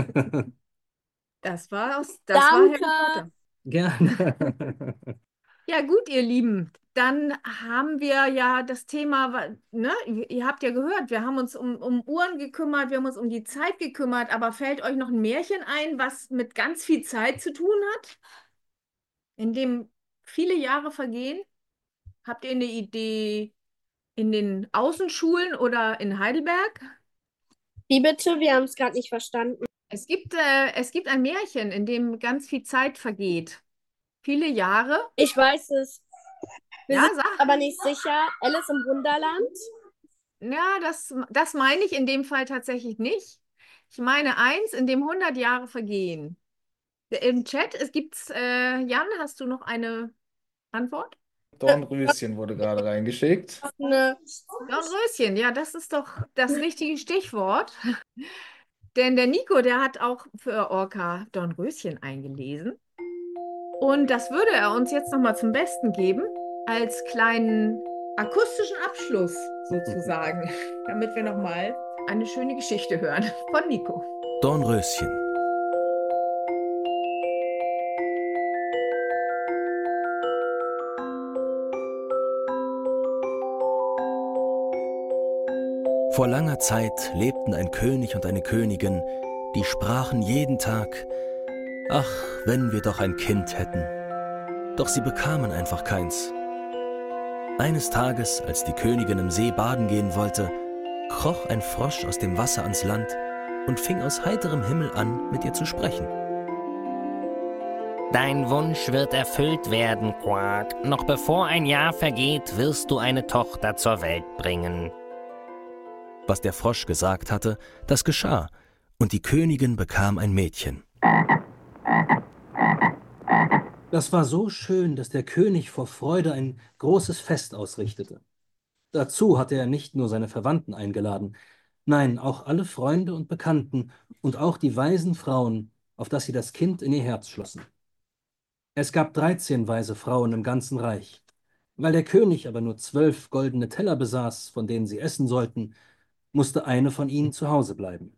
Das war Harry Potter. Gerne. Ja, gut, ihr Lieben. Dann haben wir ja das Thema, ne? Ihr habt ja gehört, wir haben uns um Uhren gekümmert, wir haben uns um die Zeit gekümmert, aber fällt euch noch ein Märchen ein, was mit ganz viel Zeit zu tun hat, in dem viele Jahre vergehen? Habt ihr eine Idee, in den Außenschulen oder in Heidelberg? Wie bitte? Wir haben es gerade nicht verstanden. Es gibt ein Märchen, in dem ganz viel Zeit vergeht. Viele Jahre. Ich weiß es. Wir Ja, sind sag. aber nicht sicher. Alice im Wunderland? Ja, das meine ich in dem Fall tatsächlich nicht. Ich meine eins, in dem 100 Jahre vergehen. Im Chat, Jan, hast du noch eine Antwort? Dornröschen wurde gerade reingeschickt. Ne. Dornröschen, ja, das ist doch das richtige Stichwort. Denn der Nico, der hat auch für Orca Dornröschen eingelesen. Und das würde er uns jetzt nochmal zum Besten geben, als kleinen akustischen Abschluss sozusagen, damit wir nochmal eine schöne Geschichte hören von Nico. Dornröschen. Vor langer Zeit lebten ein König und eine Königin, die sprachen jeden Tag: Ach, wenn wir doch ein Kind hätten. Doch sie bekamen einfach keins. Eines Tages, als die Königin im See baden gehen wollte, kroch ein Frosch aus dem Wasser ans Land und fing aus heiterem Himmel an, mit ihr zu sprechen. Dein Wunsch wird erfüllt werden, Quark. Noch bevor ein Jahr vergeht, wirst du eine Tochter zur Welt bringen. Was der Frosch gesagt hatte, das geschah, und die Königin bekam ein Mädchen. Das war so schön, dass der König vor Freude ein großes Fest ausrichtete. Dazu hatte er nicht nur seine Verwandten eingeladen, nein, auch alle Freunde und Bekannten und auch die weisen Frauen, auf dass sie das Kind in ihr Herz schlossen. Es gab 13 weise Frauen im ganzen Reich. Weil der König aber nur 12 goldene Teller besaß, von denen sie essen sollten, musste eine von ihnen zu Hause bleiben.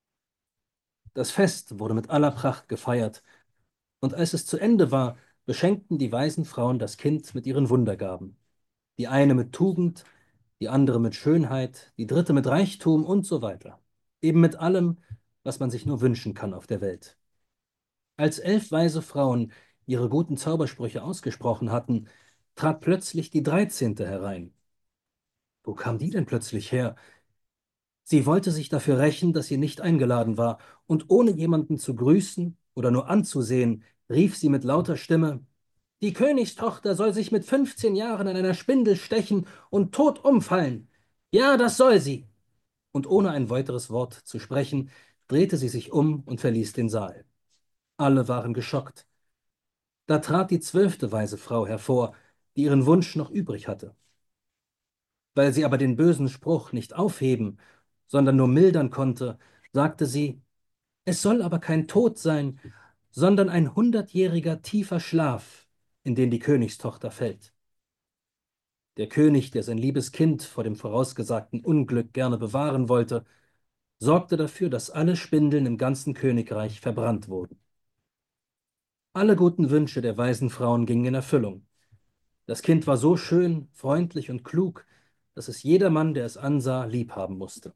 Das Fest wurde mit aller Pracht gefeiert, und als es zu Ende war, beschenkten die weisen Frauen das Kind mit ihren Wundergaben. Die eine mit Tugend, die andere mit Schönheit, die dritte mit Reichtum und so weiter. Eben mit allem, was man sich nur wünschen kann auf der Welt. Als 11 weise Frauen ihre guten Zaubersprüche ausgesprochen hatten, trat plötzlich die 13. herein. Wo kam die denn plötzlich her? Sie wollte sich dafür rächen, dass sie nicht eingeladen war, und ohne jemanden zu grüßen oder nur anzusehen, rief sie mit lauter Stimme: Die Königstochter soll sich mit 15 Jahren an einer Spindel stechen und tot umfallen. Ja, das soll sie. Und ohne ein weiteres Wort zu sprechen, drehte sie sich um und verließ den Saal. Alle waren geschockt. Da trat die 12. weise Frau hervor, die ihren Wunsch noch übrig hatte. Weil sie aber den bösen Spruch nicht aufheben, sondern nur mildern konnte, sagte sie: Es soll aber kein Tod sein, sondern ein 100-jähriger tiefer Schlaf, in den die Königstochter fällt. Der König, der sein liebes Kind vor dem vorausgesagten Unglück gerne bewahren wollte, sorgte dafür, dass alle Spindeln im ganzen Königreich verbrannt wurden. Alle guten Wünsche der weisen Frauen gingen in Erfüllung. Das Kind war so schön, freundlich und klug, dass es jedermann, der es ansah, liebhaben musste.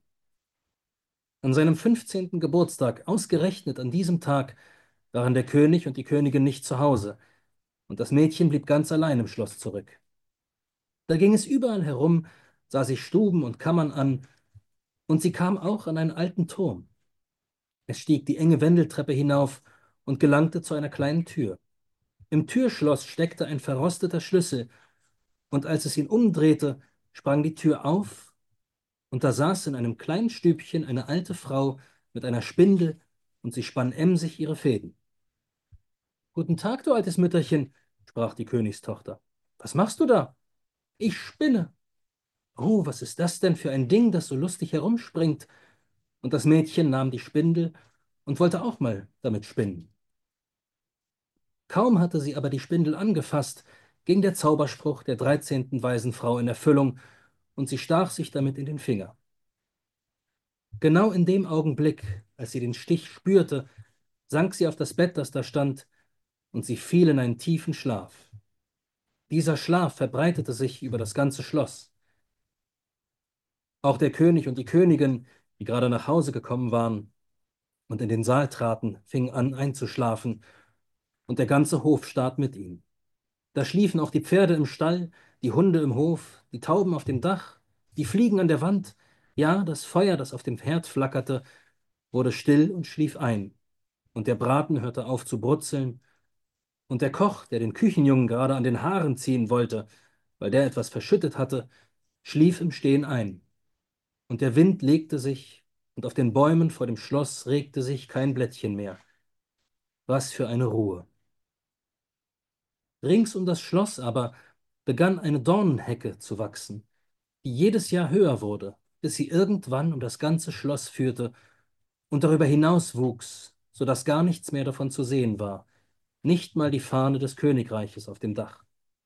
An seinem 15. Geburtstag, ausgerechnet an diesem Tag, waren der König und die Königin nicht zu Hause, und das Mädchen blieb ganz allein im Schloss zurück. Da ging es überall herum, sah sich Stuben und Kammern an, und sie kam auch an einen alten Turm. Es stieg die enge Wendeltreppe hinauf und gelangte zu einer kleinen Tür. Im Türschloss steckte ein verrosteter Schlüssel, und als es ihn umdrehte, sprang die Tür auf, und da saß in einem kleinen Stübchen eine alte Frau mit einer Spindel, und sie spann emsig ihre Fäden. »Guten Tag, du altes Mütterchen«, sprach die Königstochter. »Was machst du da?« »Ich spinne.« »Oh, was ist das denn für ein Ding, das so lustig herumspringt?« Und das Mädchen nahm die Spindel und wollte auch mal damit spinnen. Kaum hatte sie aber die Spindel angefasst, ging der Zauberspruch der 13. weisen Frau in Erfüllung, und sie stach sich damit in den Finger. Genau in dem Augenblick, als sie den Stich spürte, sank sie auf das Bett, das da stand, und sie fiel in einen tiefen Schlaf. Dieser Schlaf verbreitete sich über das ganze Schloss. Auch der König und die Königin, die gerade nach Hause gekommen waren und in den Saal traten, fingen an einzuschlafen, und der ganze Hofstaat mit ihnen. Da schliefen auch die Pferde im Stall, die Hunde im Hof, die Tauben auf dem Dach, Die Fliegen an der Wand, ja, das Feuer, das auf dem Herd flackerte, wurde still und schlief ein. Und der Braten hörte auf zu brutzeln. Und der Koch, der den Küchenjungen gerade an den Haaren ziehen wollte, weil der etwas verschüttet hatte, schlief im Stehen ein. Und der Wind legte sich, und auf den Bäumen vor dem Schloss regte sich kein Blättchen mehr. Was für eine Ruhe! Rings um das Schloss aber begann eine Dornenhecke zu wachsen, die jedes Jahr höher wurde, bis sie irgendwann um das ganze Schloss führte und darüber hinaus wuchs, so dass gar nichts mehr davon zu sehen war, nicht mal die Fahne des Königreiches auf dem Dach.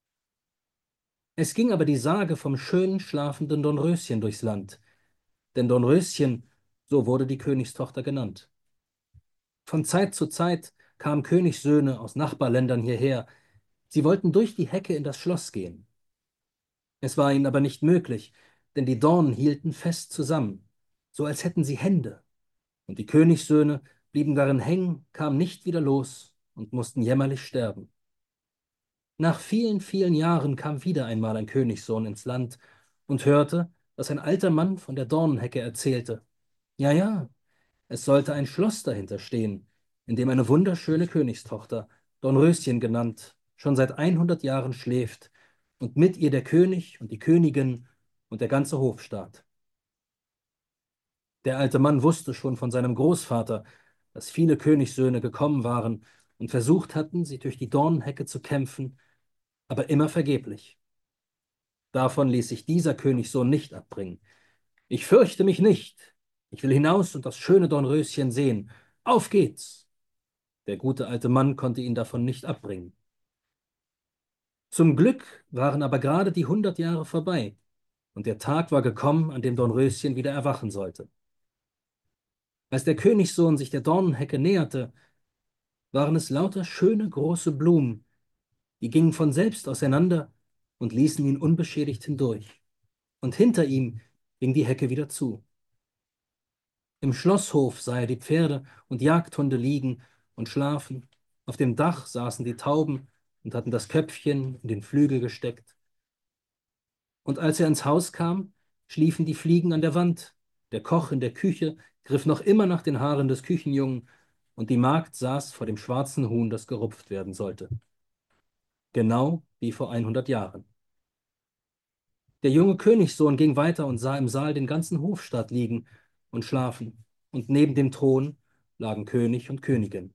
Es ging aber die Sage vom schönen, schlafenden Dornröschen durchs Land, denn Dornröschen, so wurde die Königstochter genannt. Von Zeit zu Zeit kamen Königssöhne aus Nachbarländern hierher. Sie wollten durch die Hecke in das Schloss gehen. Es war ihnen aber nicht möglich, denn die Dornen hielten fest zusammen, so als hätten sie Hände. Und die Königssöhne blieben darin hängen, kamen nicht wieder los und mussten jämmerlich sterben. Nach vielen, vielen Jahren kam wieder einmal ein Königssohn ins Land und hörte, dass ein alter Mann von der Dornenhecke erzählte. Ja, ja, es sollte ein Schloss dahinter stehen, in dem eine wunderschöne Königstochter, Dornröschen genannt, schon seit 100 Jahren schläft und mit ihr der König und die Königin und der ganze Hofstaat. Der alte Mann wusste schon von seinem Großvater, dass viele Königssöhne gekommen waren und versucht hatten, sie durch die Dornenhecke zu kämpfen, aber immer vergeblich. Davon ließ sich dieser Königssohn nicht abbringen. Ich fürchte mich nicht. Ich will hinaus und das schöne Dornröschen sehen. Auf geht's! Der gute alte Mann konnte ihn davon nicht abbringen. Zum Glück waren aber gerade die 100 Jahre vorbei und der Tag war gekommen, an dem Dornröschen wieder erwachen sollte. Als der Königssohn sich der Dornenhecke näherte, waren es lauter schöne große Blumen, die gingen von selbst auseinander und ließen ihn unbeschädigt hindurch. Und hinter ihm ging die Hecke wieder zu. Im Schlosshof sah er die Pferde und Jagdhunde liegen und schlafen. Auf dem Dach saßen die Tauben und hatten das Köpfchen in den Flügel gesteckt. Und als er ins Haus kam, schliefen die Fliegen an der Wand. Der Koch in der Küche griff noch immer nach den Haaren des Küchenjungen und die Magd saß vor dem schwarzen Huhn, das gerupft werden sollte. Genau wie vor 100 Jahren. Der junge Königssohn ging weiter und sah im Saal den ganzen Hofstaat liegen und schlafen, und neben dem Thron lagen König und Königin.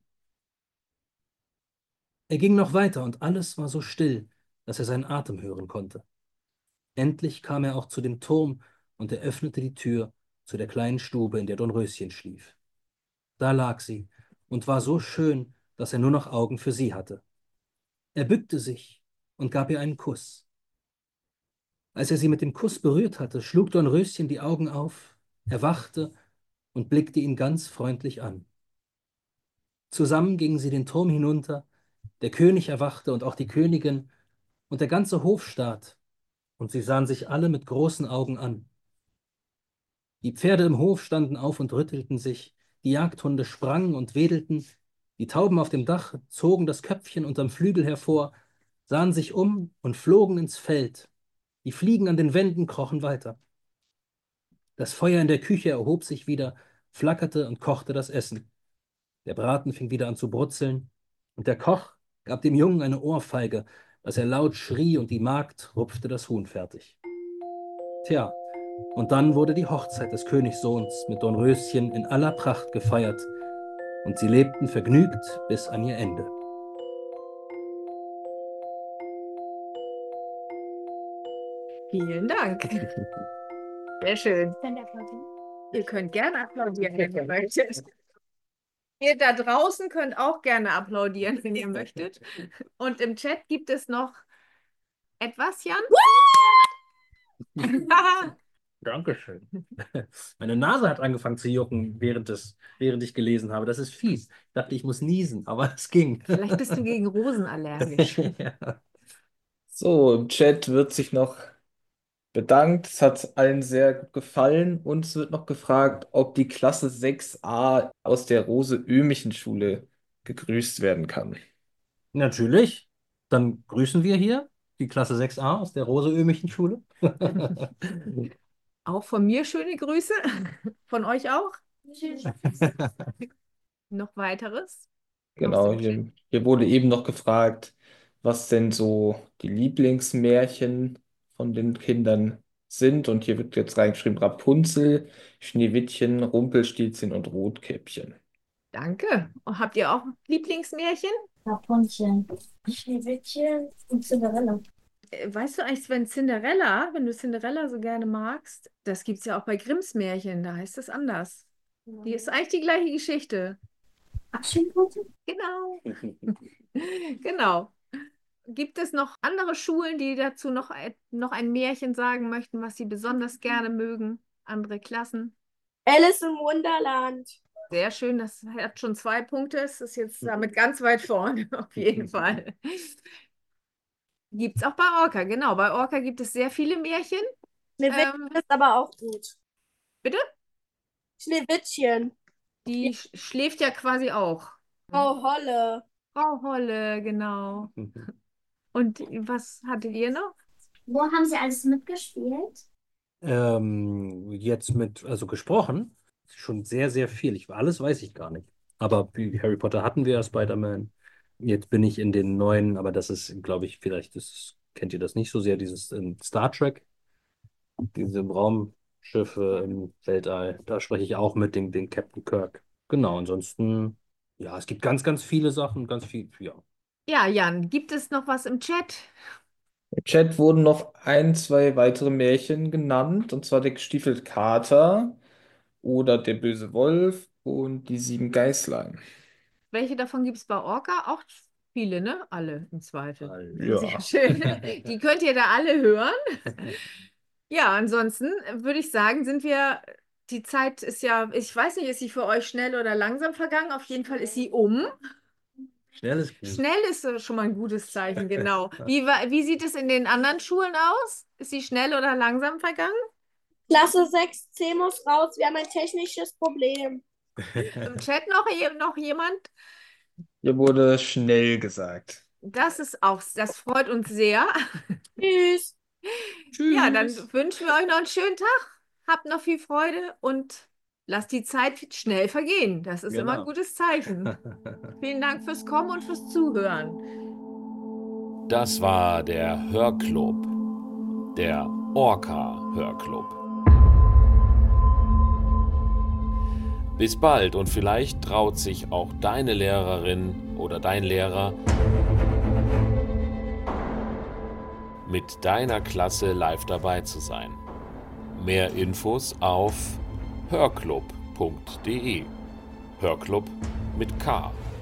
Er ging noch weiter und alles war so still, dass er seinen Atem hören konnte. Endlich kam er auch zu dem Turm und er öffnete die Tür zu der kleinen Stube, in der Dornröschen schlief. Da lag sie und war so schön, dass er nur noch Augen für sie hatte. Er bückte sich und gab ihr einen Kuss. Als er sie mit dem Kuss berührt hatte, schlug Dornröschen die Augen auf, erwachte und blickte ihn ganz freundlich an. Zusammen gingen sie den Turm hinunter, der König erwachte und auch die Königin und der ganze Hofstaat, und sie sahen sich alle mit großen Augen an. Die Pferde im Hof standen auf und rüttelten sich, die Jagdhunde sprangen und wedelten, die Tauben auf dem Dach zogen das Köpfchen unterm Flügel hervor, sahen sich um und flogen ins Feld. Die Fliegen an den Wänden krochen weiter. Das Feuer in der Küche erhob sich wieder, flackerte und kochte das Essen. Der Braten fing wieder an zu brutzeln, und der Koch gab dem Jungen eine Ohrfeige, dass er laut schrie, und die Magd rupfte das Huhn fertig. Tja, und dann wurde die Hochzeit des Königssohns mit Dornröschen in aller Pracht gefeiert, und sie lebten vergnügt bis an ihr Ende. Vielen Dank. Sehr schön. Dann applaudieren. Ihr könnt gerne applaudieren, wenn ihr möchtet. Ihr da draußen könnt auch gerne applaudieren, wenn ihr möchtet. Und im Chat gibt es noch etwas, Jan? Dankeschön. Meine Nase hat angefangen zu jucken, während ich gelesen habe. Das ist fies. Ich dachte, ich muss niesen, aber es ging. Vielleicht bist du gegen Rosen allergisch. Ja. So, im Chat wird sich noch bedankt. Es hat allen sehr gut gefallen und es wird noch gefragt, ob die Klasse 6a aus der Rose-Ömichen-Schule gegrüßt werden kann. Natürlich. Dann grüßen wir hier die Klasse 6a aus der Rose-Ömichen-Schule. Auch von mir schöne Grüße. Von euch auch? Noch weiteres? Genau, Aus dem Chat? hier wurde eben noch gefragt, was denn so die Lieblingsmärchen von den Kindern sind. Und hier wird jetzt reingeschrieben: Rapunzel, Schneewittchen, Rumpelstilzchen und Rotkäppchen. Danke. Und habt ihr auch Lieblingsmärchen? Rapunzel, Schneewittchen und Cinderella. Weißt du eigentlich, wenn du Cinderella so gerne magst, das gibt es ja auch bei Grimms Märchen, da heißt es anders. Die ist eigentlich die gleiche Geschichte. Aschenputtel? Genau. Genau. Gibt es noch andere Schulen, die dazu noch ein Märchen sagen möchten, was sie besonders gerne mögen? Andere Klassen? Alice im Wunderland. Sehr schön, das hat schon 2 Punkte. Es ist jetzt damit ganz weit vorne, auf jeden Fall. Gibt es auch bei Orca, genau. Bei Orca gibt es sehr viele Märchen. Schneewittchen ist aber auch gut. Bitte? Schneewittchen. Die schläft ja quasi auch. Frau Holle. Frau Holle, genau. Und was hattet ihr noch? Wo haben Sie alles mitgespielt? Jetzt also gesprochen, schon sehr, sehr viel. Alles weiß ich gar nicht. Aber wie Harry Potter hatten wir ja, Spider-Man. Jetzt bin ich in den neuen, aber das ist, glaube ich, kennt ihr das nicht so sehr, dieses Star Trek, diese Raumschiffe im Weltall. Da spreche ich auch mit den Captain Kirk. Genau, ansonsten, ja, es gibt ganz, ganz viele Sachen, ganz viel, ja. Ja, Jan, gibt es noch was im Chat? Im Chat wurden noch 2 weitere Märchen genannt, und zwar der gestiefelte Kater oder der böse Wolf und die 7 Geißlein. Welche davon gibt es bei Orca? Auch viele, ne? Alle im Zweifel. Ja. Sehr schön. Die könnt ihr da alle hören. Ja, ansonsten würde ich sagen, die Zeit ist ja, ich weiß nicht, ist sie für euch schnell oder langsam vergangen? Auf jeden Fall ist sie um. Schnell ist gut. Schnell ist schon mal ein gutes Zeichen, genau. Wie sieht es in den anderen Schulen aus? Ist sie schnell oder langsam vergangen? Klasse 6C muss raus. Wir haben ein technisches Problem. Im Chat noch jemand? Hier wurde schnell gesagt. Das freut uns sehr. Tschüss. Ja, dann wünschen wir euch noch einen schönen Tag. Habt noch viel Freude und lasst die Zeit schnell vergehen. Das ist immer ein Genau. gutes Zeichen. Vielen Dank fürs Kommen und fürs Zuhören. Das war der Hörclub, der Orca-Hörclub. Bis bald und vielleicht traut sich auch deine Lehrerin oder dein Lehrer mit deiner Klasse live dabei zu sein. Mehr Infos auf hörclub.de. Hörclub mit K.